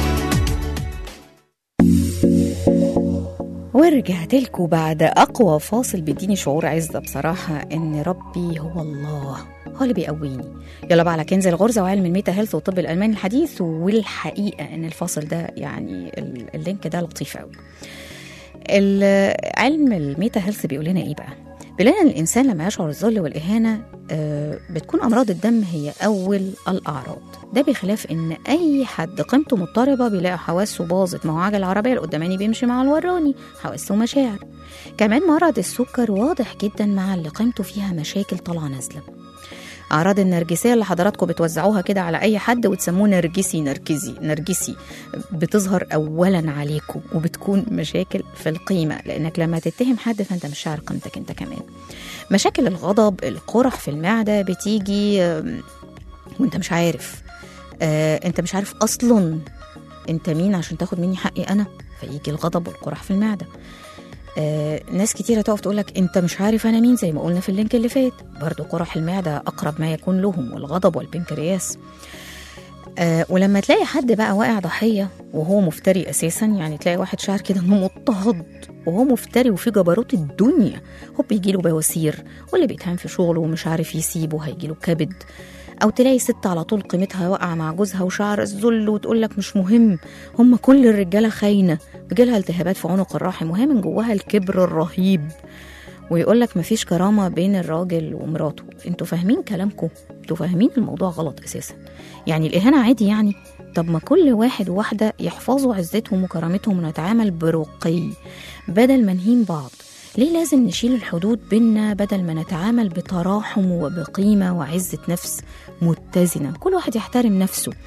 ورجعت لكم بعد أقوى فاصل بيديني شعور عزة بصراحة إن ربي هو الله، هو اللي بيقويني. يلا بقى على كنز الغرزة وعلم الميتا هيلث والطب الألماني الحديث. والحقيقة إن الفاصل ده يعني اللينك ده لطيف قوي. علم الميتا هيلث بيقول لنا إيه بقى؟ بيقول لنا إن الإنسان لما يشعر الذل والإهانة بتكون أمراض الدم هي أول الأعراض، ده بخلاف ان اي حد قيمته مضطربه بيلاقي حواسه باظت. ما هو عجل العربيه القداماني بيمشي مع الوراني، حواسه ومشاعر. كمان مرض السكر واضح جدا مع اللي قيمته فيها مشاكل طالعه نازله. اعراض النرجسيه اللي حضراتكم بتوزعوها كده على اي حد وتسموه نرجسي نرجسي نرجسي بتظهر اولا عليكم، وبتكون مشاكل في القيمه، لانك لما تتهم حد فانت مش شاعر قيمتك انت كمان. مشاكل الغضب، القرح في المعده بتيجي وانت مش عارف، آه، انت مش عارف اصلا انت مين عشان تاخد مني حقي انا، فيجي الغضب والقرح في المعده. آه، ناس كتيره تقف تقولك انت مش عارف انا مين، زي ما قلنا في اللينك اللي فات، برضو قرح المعده اقرب ما يكون لهم، والغضب والبنكرياس. آه، ولما تلاقي حد بقى واقع ضحيه وهو مفتري اساسا، يعني تلاقي واحد شعر كده انه مضطهد وهو مفتري وفي جبروت الدنيا، هو بيجيله بواسير، واللي بيتهم في شغله ومش عارف يسيبه هيجيله كبد. أو تلاقي ست على طول قيمتها واقعة مع جوزها وشعر الذل وتقولك مش مهم، هم كل الرجالة خاينة، وجالها التهابات في عنق الرحم وهي من جواها الكبر الرهيب، ويقولك مفيش كرامة بين الراجل ومراته. انتوا فاهمين كلامكم؟ انتوا فاهمين الموضوع غلط أساسا. يعني الإهانة عادي يعني؟ طب ما كل واحد وواحدة يحفظوا عزتهم وكرامتهم ونتعامل برقي بدل ما نهين بعض. ليه لازم نشيل الحدود بينا بدل ما نتعامل بتراحم وبقيمة وعزة نفس متزنة؟ كل واحد يحترم نفسه،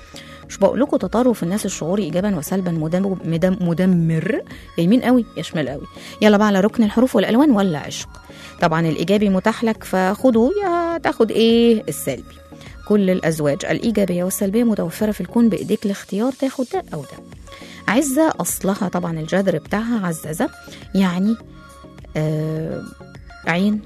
مش بقول لكم تطرف الناس الشعوري ايجابا وسلبا مدم مدم مدمر، يمين قوي يا شمال قوي. يلا بقى على ركن الحروف والالوان ولا عشق. طبعا الايجابي متاح لك فخده، يا تاخد ايه السلبي. كل الازواج الايجابيه والسلبيه متوفره في الكون، بايديك الاختيار تاخد ده او ده. عزه اصلها طبعا الجذر بتاعها عززه، يعني آه عين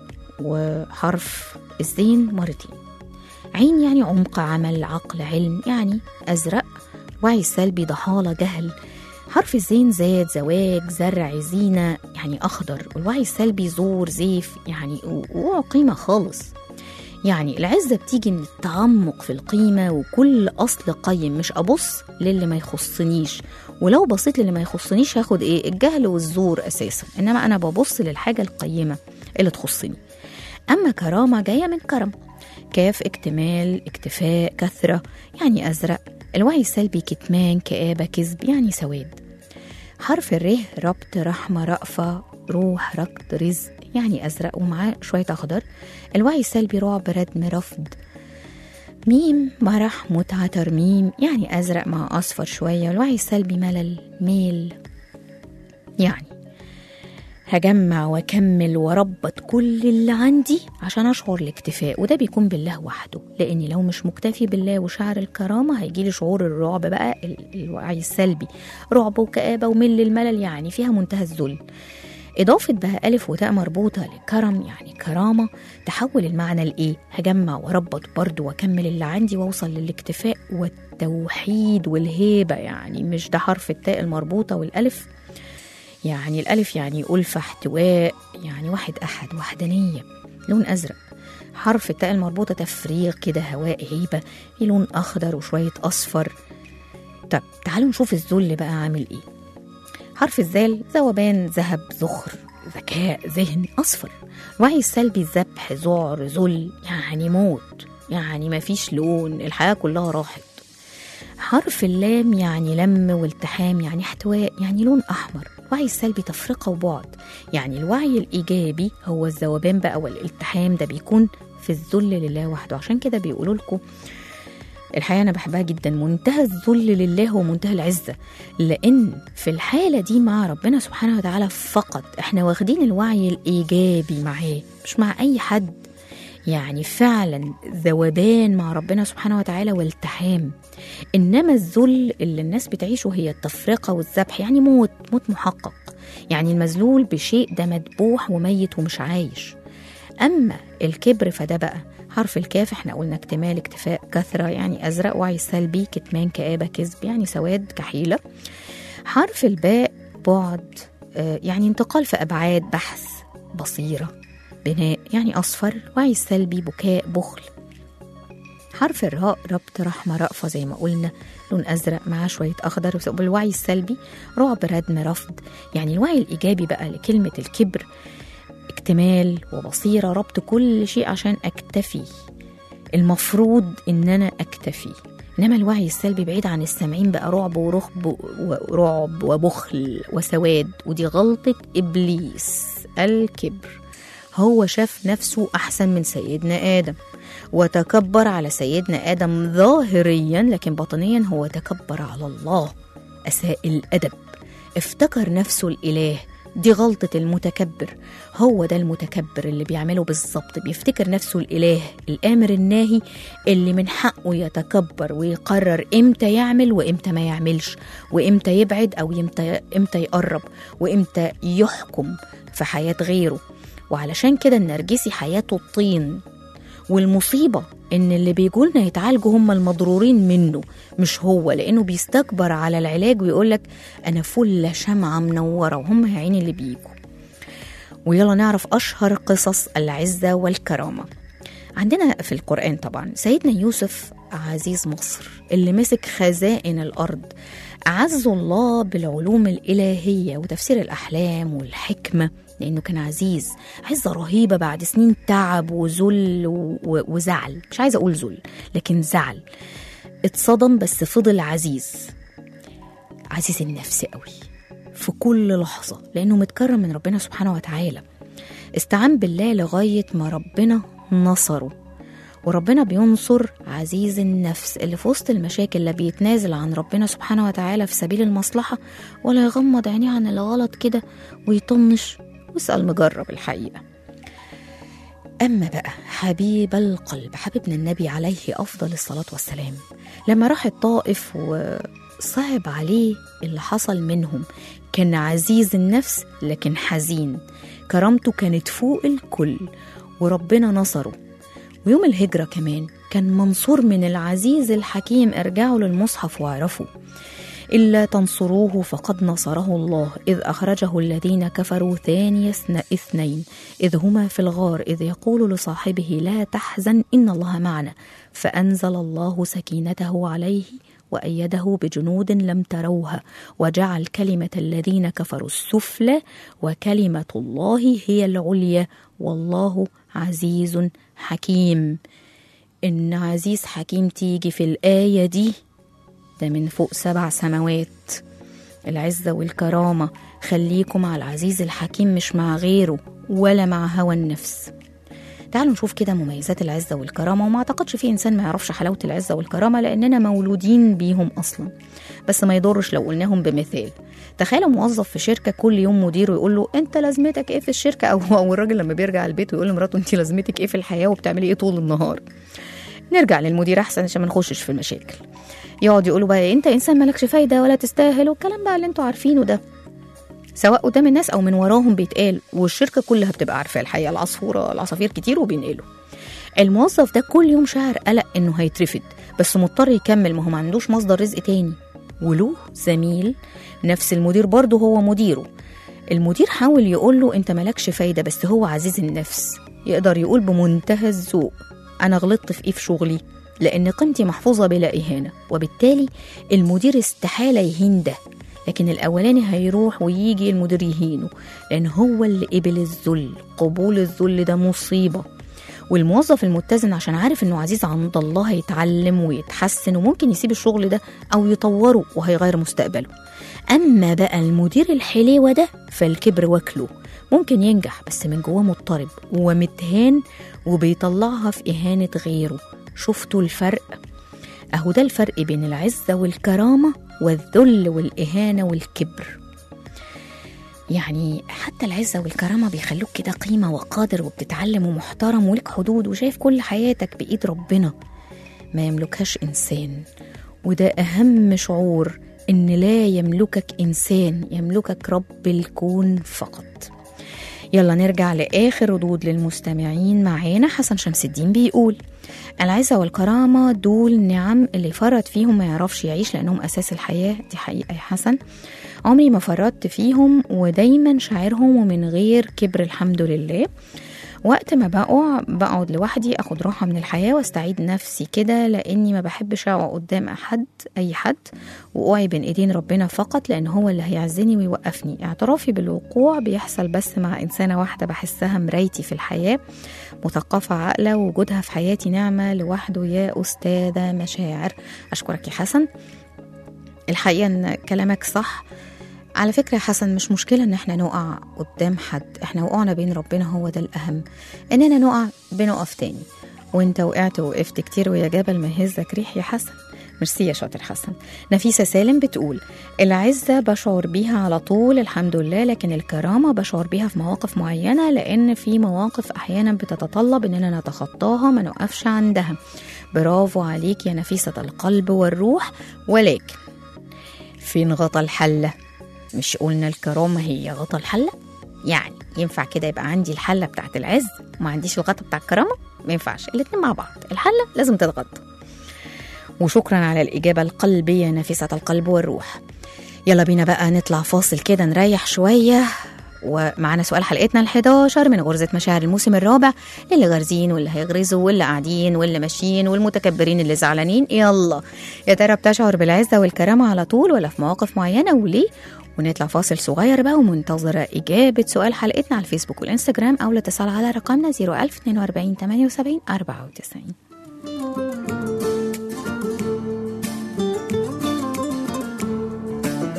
وحرف الزين مرتين. عين يعني عمق، عمل، عقل، علم. يعني أزرق وعي سلبي، ضحالة، جهل. حرف الزين زاد، زواج، زرع، زينة، يعني أخضر. والوعي السلبي زور، زيف، يعني وقوع قيمة خالص. يعني العزة بتيجي من التعمق في القيمة، وكل أصل قيم، مش أبص للي ما يخصنيش، ولو بصيت للي ما يخصنيش هاخد إيه؟ الجهل والزور أساسا. إنما أنا ببص للحاجة القيمة اللي تخصني. أما كرامة جاية من كرم، كاف اكتمال، اكتفاء، كثرة، يعني أزرق. الوعي السلبي كتمان، كآبة، كذب، يعني سواد. حرف الره ربط، رحمة، رأفة، روح، ركض، رزق، يعني أزرق ومعاه شوية أخضر. الوعي السلبي رعب، ردم، رفض. ميم مرح، متعة، ترميم، يعني أزرق مع أصفر شوية. الوعي السلبي ملل، ميل. يعني هجمع واكمل واربط كل اللي عندي عشان اشعر الاكتفاء، وده بيكون بالله وحده. لاني لو مش مكتفي بالله وشعر الكرامه هيجيلي شعور الرعب بقى، الوعي السلبي رعب وكآبه ومل الملل، يعني فيها منتهى الذل. إضافة بقى ألف وتاء مربوطة لكرم يعني كرامة، تحول المعنى لإيه؟ هجمع وربط برضو وأكمل اللي عندي وأوصل للاكتفاء والتوحيد والهيبة. يعني مش ده حرف التاء المربوطة والألف، يعني الألف يعني ألفة، احتواء، يعني واحد أحد، وحدانية. لون أزرق. حرف التاء المربوطة تفريغ كده، هواء، هيبة. في لون أخضر وشوية أصفر. طب تعالوا نشوف الذل بقى عامل إيه. حرف الذال ذوبان، ذهب، ذخر، ذكاء، ذهن، أصفر. الوعي السلبي ذبح، ذعر، ذل، يعني موت، يعني مفيش لون، الحياة كلها راحت. حرف اللام يعني لم والتحام، يعني احتواء، يعني لون أحمر. الوعي السلبي تفرقة وبعد، يعني الوعي الإيجابي هو الذوبان بقى والالتحام، ده بيكون في الذل لله وحده. عشان كده بيقولوا لكم الحقيقة أنا بحبها جدا، منتهى الذل لله ومنتهى العزة، لأن في الحالة دي مع ربنا سبحانه وتعالى فقط. احنا واخدين الوعي الإيجابي معاه، مش مع أي حد. يعني فعلا ذوبان مع ربنا سبحانه وتعالى والتحام. إنما الذل اللي الناس بتعيشه هي التفرقة والذبح، يعني موت، موت محقق. يعني المذلول بشيء ده مذبوح وميت ومش عايش. أما الكبر فده بقى حرف الكاف، احنا قلنا اكتمال، اكتفاء، كثرة، يعني أزرق. وعي سلبي كتمان، كآبة، كذب، يعني سواد، كحيلة. حرف الباء بعد، آه يعني انتقال في أبعاد، بحث، بصيرة، بناء، يعني أصفر. وعي السلبي بكاء، بخل. حرف الراء ربط، رحمة، رأفة، زي ما قلنا لون أزرق مع شوية أخضر. والوعي السلبي رعب، ردم، رفض. يعني الوعي الإيجابي بقى لكلمة الكبر اكتمال وبصيرة، ربط كل شيء عشان أكتفي، المفروض إن أنا أكتفي. إنما الوعي السلبي بعيد عن السامعين بقى رعب ورهب ورعب وبخل وسواد. ودي غلطة إبليس، الكبر. هو شاف نفسه أحسن من سيدنا آدم وتكبر على سيدنا آدم ظاهريا، لكن باطنيا هو تكبر على الله، أساء الأدب، افتكر نفسه الإله. دي غلطة المتكبر. هو ده المتكبر اللي بيعمله بالظبط، بيفتكر نفسه الإله الآمر الناهي اللي من حقه يتكبر ويقرر إمتى يعمل وإمتى ما يعملش، وإمتى يبعد أو إمتى, إمتى يقرب، وإمتى يحكم في حياة غيره. وعلشان كده النرجسي حياته الطين. والمصيبة إن اللي بيقولنا يتعالجوا هم المضرورين منه مش هو، لأنه بيستكبر على العلاج ويقولك أنا فلة شمعة منورة، وهم يا عيني اللي بيجوا. ويلا نعرف أشهر قصص العزة والكرامة. عندنا في القرآن طبعا سيدنا يوسف عزيز مصر اللي مسك خزائن الأرض، أعز الله بالعلوم الإلهية وتفسير الأحلام والحكمة، لأنه كان عزيز، عزة رهيبة بعد سنين تعب وذل وزعل. مش عايزة أقول ذل لكن زعل، اتصدم بس فضل عزيز، عزيز النفس قوي في كل لحظة، لأنه متكرم من ربنا سبحانه وتعالى. استعان بالله لغاية ما ربنا نصره وربنا بينصر عزيز النفس اللي في وسط المشاكل اللي بيتنازل عن ربنا سبحانه وتعالى في سبيل المصلحة، ولا يغمض عينيه عن الغلط كده ويطنش ويسأل مجرب الحقيقة. أما بقى حبيب القلب حبيبنا النبي عليه أفضل الصلاة والسلام، لما راح الطائف وصعب عليه اللي حصل منهم، كان عزيز النفس لكن حزين، كرامته كانت فوق الكل وربنا نصره. ويوم الهجرة كمان كان منصور من العزيز الحكيم. ارجعوا للمصحف واعرفوا: إلا تنصروه فقد نصره الله إذ أخرجه الذين كفروا ثاني اثنين إذ هما في الغار إذ يقول لصاحبه لا تحزن إن الله معنا فأنزل الله سكينته عليه وأيده بجنود لم تروها وجعل كلمة الذين كفروا السفلى وكلمة الله هي العليا والله عزيز حكيم. إن عزيز حكيم تيجي في الآية دي ده من فوق سبع سماوات. العزة والكرامة خليكم مع العزيز الحكيم مش مع غيره ولا مع هوى النفس. تعالوا نشوف كده مميزات العزة والكرامة، وما أعتقدش في إنسان ما يعرفش حلاوة العزة والكرامة لأننا مولودين بيهم أصلا، بس ما يضرش لو قلناهم بمثال. تخيلوا موظف في شركة كل يوم مديره يقول له أنت لازمتك إيه في الشركة، أو أو الراجل لما بيرجع البيت ويقول لمراته أنت لازمتك إيه في الحياة وبتعملي إيه طول النهار. نرجع للمدير أحسن عشان ما نخشش في المشاكل. يقعد يقولوا بقى أنت إنسان مالكش فايدة ولا تستاهل والكلام بقى اللي أنتوا عارفينه ده، سواء قدام الناس أو من وراهم بيتقال، والشركة كلها بتبقى عارفة الحقيقة. العصفورة العصافير كتير وبينقلوا. الموظف ده كل يوم شاعر قلق إنه هيترفد، بس مضطر يكمل، ما هو ما عندوش مصدر رزق تاني. وله زميل نفس المدير برضه هو مديره. المدير حاول يقول له أنت مالكش فايدة، بس هو عزيز النفس يقدر يقول بمنتهى الذوق أنا غلطت في إيه في شغلي لأن قيمتي محفوظة بلا إهانة، وبالتالي المدير استحالة يهين ده. لكن الأولاني هيروح ويجي المدير يهينه لأن هو اللي قبل الذل. قبول الذل ده مصيبة. والموظف المتزن عشان عارف إنه عزيز عند الله هيتعلم ويتحسن وممكن يسيب الشغل ده أو يطوره وهيغير مستقبله. أما بقى المدير الحليوة ده فالكبر واكله، ممكن ينجح بس من جواه مضطرب ومتهان وبيطلعها في إهانة غيره. شفتوا الفرق؟ أهو ده الفرق بين العزة والكرامة والذل والإهانة والكبر. يعني حتى العزة والكرامة بيخلوك كده قيمة وقادر وبتتعلم ومحترم ولك حدود وشايف كل حياتك بإيد ربنا ما يملكهاش إنسان. وده أهم شعور، إن لا يملكك إنسان، يملكك رب الكون فقط. يلا نرجع لآخر ردود للمستمعين. معانا حسن شمس الدين بيقول العزة والكرامة دول نعم اللي فرط فيهم ما يعرفش يعيش لأنهم أساس الحياة. دي حقيقة يا حسن، عمري ما فرطت فيهم ودايما شاعرهم ومن غير كبر الحمد لله. وقت ما بقع بقعد لوحدي أخد راحة من الحياة واستعيد نفسي كده، لأني ما بحبش أقع قدام أحد أي حد، وقوعي بين إيدين ربنا فقط لأن هو اللي هيعزني ويوقفني. اعترافي بالوقوع بيحصل بس مع إنسانة واحدة بحسها مرايتي في الحياة، مثقفة عاقلة ووجودها في حياتي نعمة لوحده يا أستاذة مشاعر. أشكرك يا حسن، الحقيقة أن كلامك صح. على فكرة يا حسن مش مشكلة ان احنا نقع قدام حد، احنا وقعنا بين ربنا هو ده الأهم. اننا نقع بنقف تاني، وانت وقعت ووقفت كتير ويا جبل ما يهزك ريح يا حسن. ميرسي يا شاطر حسن. نفيسة سالم بتقول العزة بشعر بيها على طول الحمد لله، لكن الكرامة بشعر بيها في مواقف معينة، لأن في مواقف أحيانا بتتطلب اننا نتخطاها ما نقفش عندها. برافو عليك يا نفيسة القلب والروح. ولكن فين غطى الحلة؟ مش قلنا الكرامة هي غطى الحلة؟ يعني ينفع كده يبقى عندي الحلة بتاعت العز وما عنديش الغطى بتاع الكرامة؟ ما ينفعش، الاتنين مع بعض، الحلة لازم تتغطى. وشكرا على الإجابة القلبية نفيسة القلب والروح. يلا بينا بقى نطلع فاصل كده نريح شوية، ومعنا سؤال حلقتنا الحداشر من غرزة مشاعر الموسم الرابع، للي غارزين واللي هيغرزوا واللي قاعدين واللي ماشيين والمتكبرين اللي زعلانين. يلا يا ترى بتشعر بالعزة والكرامة على طول ولا في مواقف معينة وليه؟ ونطلع فاصل صغير بقى ومنتظرة إجابة سؤال حلقتنا على الفيسبوك والإنستجرام أو الاتصال على رقمنا صفر ألف اثنين وأربعين ثمانية وسبعين أربعة وتسعين.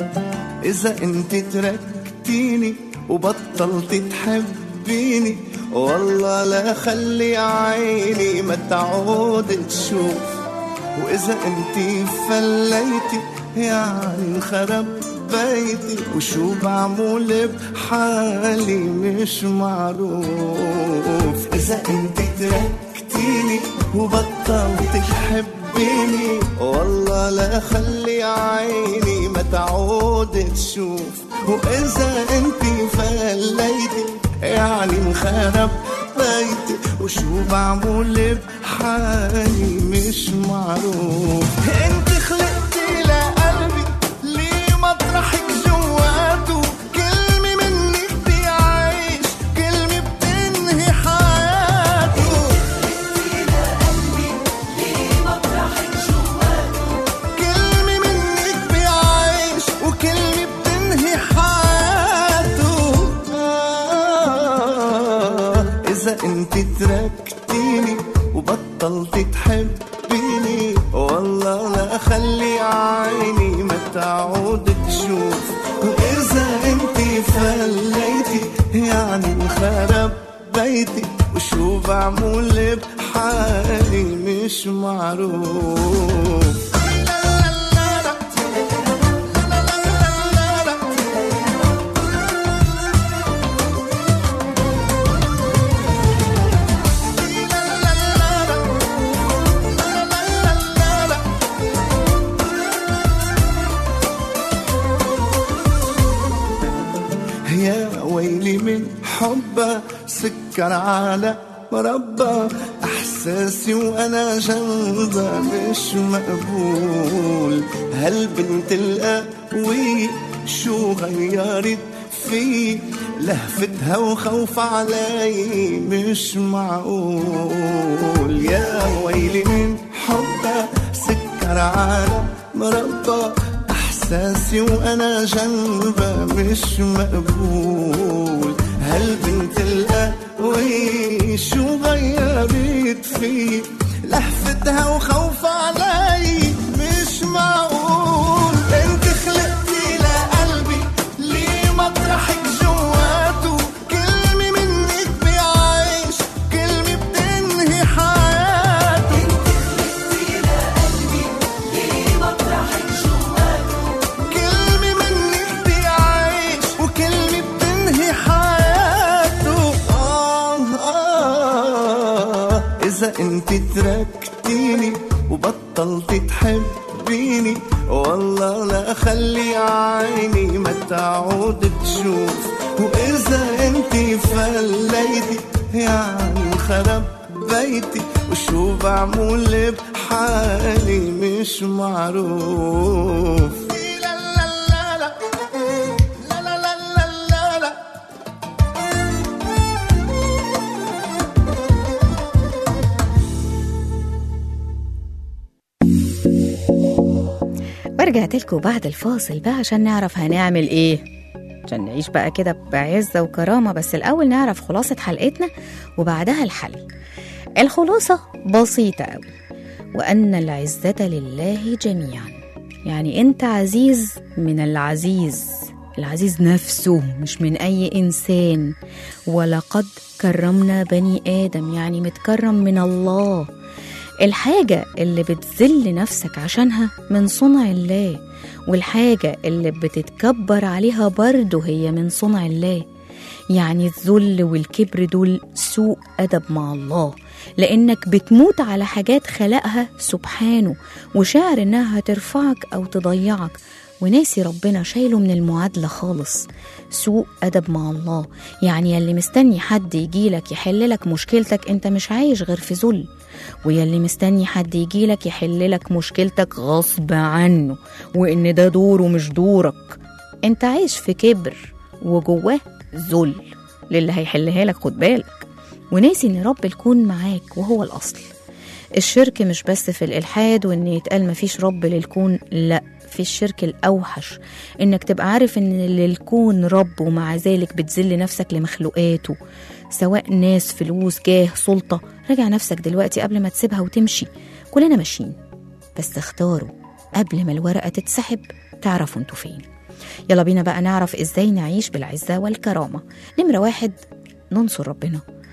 إذا أنت تركتيني وبطلت تحبيني والله لا خلي عيني ما تعود تشوف، وإذا انتي فليتي يعني خرب بيتي، وشو بعمل بحالي مش معروف. إذا انتي تركتيني وبطلت تحبيني، والله لا خلي عيني ما تعود تشوف، وإذا انتي فليتي يعني انخرب بيتي، وشو بعمل بحالي مش معروف. انت خلقتي لقلبي ليه مطرحك جواته، كلمة منك بيعيش كلمة بتنهي حياته. خلقتي لقلبي ليه مطرحك جواته، كلمة منك بيعيش وكلمة بتنهي حياته. آه إذا انت تركتيني وبطلت تحبيني، والله لا خلي عيني ما تعود تشوف، وإذا انتي فليتي يعني انخرب بيتي، وشو بعمل بحالي مش معروف. يا ويلي من حبه سكر على مربى، احساسي وانا جنبه مش مقبول. هالبنت القوية شو غيرت في، لهفتها وخوف علي مش معقول. يا ويلي من حبه سكر على مربى، احساسي وانا جنبه مش مقبول. هالبنت القوي شو غيرت فيه، لهفتها وخوف علي مش معقول. انت خلقتي لقلبي ليه مطرحك جواته، كلمة منك بيعيش كلمة بتنهي حياته. انت خلقتي لقلبي ليه مطرحك جواته، كلمة منك بيعيش وكلمة بتنهي حياته. آه آه إذا انت تركتيني وبطلت تحبيني، والله لا خلي عيني ما تعود تشوف، وإذا انت فليتي يعني خرب بيتي، وشو بعمل بحالي مش معروف. ورجعت لكم بعد الفاصل بقى عشان نعرف هنعمل ايه عشان نعيش بقى كده بعزة وكرامة. بس الأول نعرف خلاصة حلقتنا وبعدها الحل. الخلاصة بسيطة قوي، وأن العزة لله جميعا. يعني أنت عزيز من العزيز، العزيز نفسه مش من أي إنسان. ولقد كرمنا بني آدم، يعني متكرم من الله. الحاجة اللي بتذل نفسك عشانها من صنع الله، والحاجة اللي بتتكبر عليها برضه هي من صنع الله. يعني الذل والكبر دول سوء أدب مع الله، لأنك بتموت على حاجات خلقها سبحانه، وشاعر إنها هترفعك أو تضيعك، وناسي ربنا شايله من المعادلة خالص. سوء أدب مع الله. يعني يلي مستني حد يجيلك يحللك مشكلتك، انت مش عايش غير في ذل. ويلي مستني حد يجيلك يحللك مشكلتك غصب عنه، وإن ده دوره مش دورك، انت عايش في كبر وجواه ذل للي هيحلها لك. خد بالك، وناسي ان رب الكون معاك وهو الأصل. الشرك مش بس في الإلحاد وإن يتقال مفيش رب للكون، لأ، في الشرك الأوحش إنك تبقى عارف إن للكون رب ومع ذلك بتذل نفسك لمخلوقاته، سواء ناس، فلوس، جاه، سلطة. راجع نفسك دلوقتي قبل ما تسيبها وتمشي. كلنا ماشيين، بس اختاروا قبل ما الورقة تتسحب تعرفوا انتوا فين. يلا بينا بقى نعرف إزاي نعيش بالعزة والكرامة. نمرة واحد، ننصر ربنا.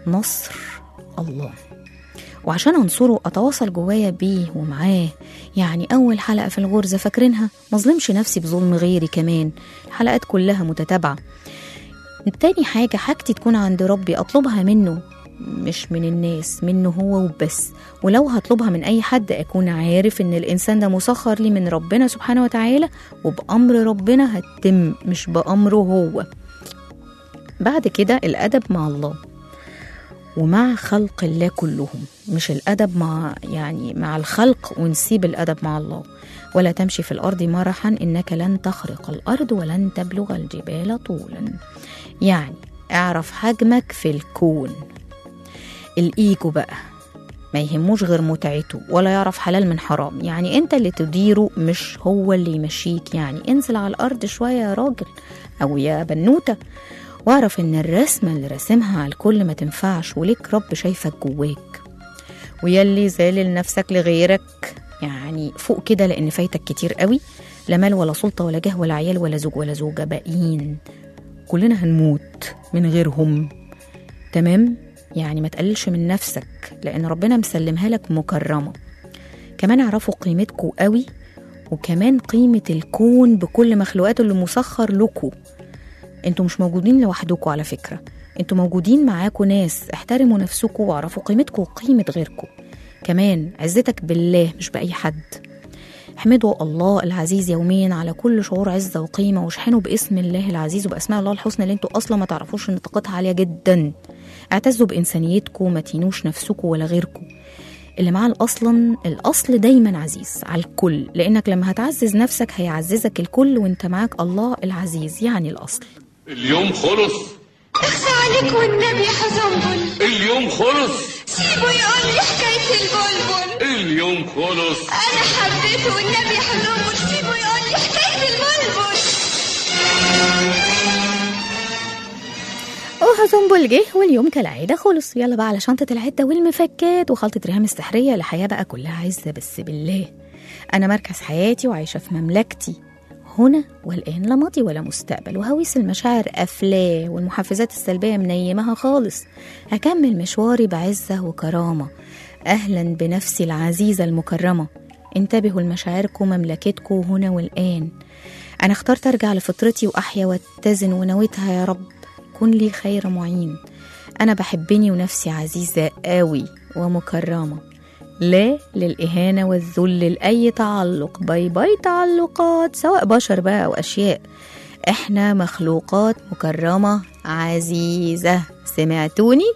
نصر الله. وعشان أنصره أتواصل جوايا بيه ومعاه. يعني أول حلقة في الغرزة فاكرينها؟ مظلمش نفسي بظلم غيري كمان، الحلقات كلها متتابعة. تاني حاجة، حاجتي تكون عند ربي أطلبها منه مش من الناس، منه هو وبس. ولو هطلبها من أي حد أكون عارف إن الإنسان ده مسخر لي من ربنا سبحانه وتعالى، وبأمر ربنا هتتم مش بأمره هو. بعد كده الأدب مع الله ومع خلق الله كلهم، مش الأدب مع يعني مع الخلق ونسيب الأدب مع الله. ولا تمشي في الأرض مرحا إنك لن تخرق الأرض ولن تبلغ الجبال طولا. يعني اعرف حجمك في الكون. الإيجو بقى ما يهموش غير متعته ولا يعرف حلال من حرام. يعني انت اللي تديره مش هو اللي يمشيك. يعني انزل على الأرض شوية يا راجل أو يا بنوتة، واعرف ان الرسمة اللي رسمها على الكل ما تنفعش، وليك رب شايفك جواك. ويلي زالل نفسك لغيرك يعني فوق كده، لان فايتك كتير قوي. لا مال ولا سلطة ولا جاه ولا عيال ولا زوج ولا زوجة، باقيين كلنا هنموت من غيرهم. تمام؟ يعني ما تقللش من نفسك لان ربنا مسلمها لك مكرمة. كمان اعرفوا قيمتكم قوي، وكمان قيمة الكون بكل مخلوقاته اللي مسخر لكم. انتوا مش موجودين لوحدكم على فكرة، انتوا موجودين معاكم ناس. احترموا نفسكم واعرفوا قيمتكم وقيمة غيركم. كمان عزتك بالله مش بأي حد. احمدوا الله العزيز يوميا على كل شعور عزة وقيمة، واشحنوا باسم الله العزيز وبأسماء الله الحسنى اللي انتوا أصلا ما تعرفوش ان طاقتها عالية جدا. اعتزوا بإنسانيتكم، ما تهينوش نفسكم ولا غيركم. اللي معاه الأصلا الأصل دايما عزيز على الكل، لأنك لما هتعزز نفسك هيعززك الكل وانت معاك الله العزيز يعني الأصل. اليوم خلص. اخفى عليك والنبي يا حزنبل. اليوم خلص. سيبه يقول لي حكاية البلبل. اليوم خلص. أنا حبيته والنبي يا حزنبل، سيبه يقول لي حكاية البلبل. وحزنبل جه واليوم كالعادة خلص. يلا بقى على شنطة العدة والمفكات وخلطة ريهام السحرية لحياة بقى كلها عزة بس بالله. أنا مركز حياتي وعايشة في مملكتي هنا والآن، لا ماضي ولا مستقبل، وهويس المشاعر قافلاه والمحفزات السلبية منيمها خالص. هكمل مشواري بعزة وكرامة. أهلا بنفسي العزيزة المكرمة. انتبهوا لمشاعركم، مملكتكم هنا والآن. أنا اخترت أرجع لفطرتي وأحيا واتزن، ونويتها يا رب كن لي خير معين. أنا بحبني ونفسي عزيزة قوي ومكرمة، لا للإهانة والذل لأي تعلق. باي باي تعلقات، سواء بشر بقى أو أشياء. إحنا مخلوقات مكرمة عزيزة. سمعتوني؟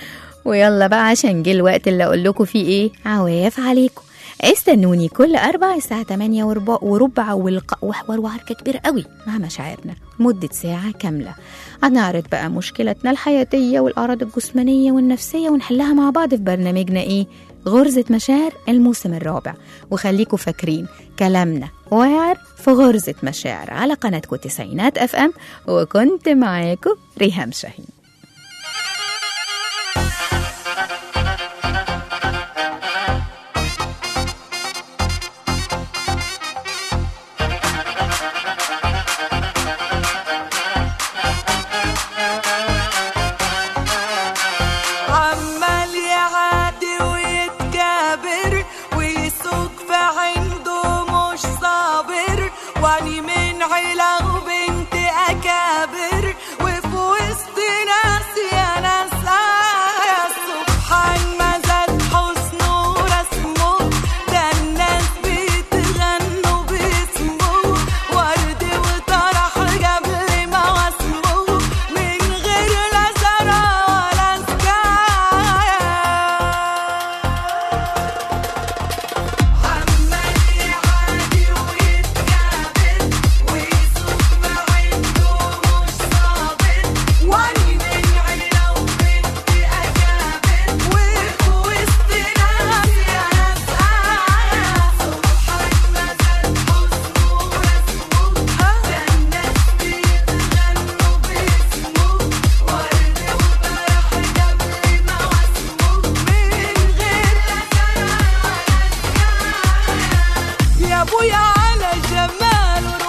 ويلا بقى عشان جه الوقت اللي أقول لكم فيه إيه عواف عليكم. استنوني كل أربع الساعة تمانية وربع وحوار وعركة كبير قوي مع مشاعرنا مدة ساعة كاملة. هنعرض بقى مشكلتنا الحياتية والأعراض الجسمانية والنفسية ونحلها مع بعض في برنامجنا إيه غرزة مشاعر الموسم الرابع. وخليكم فاكرين كلامنا واعر في غرزة مشاعر على قناتكم تسعينات اف ام، وكنت معاكم ريهام شاهين. ابويا على جماله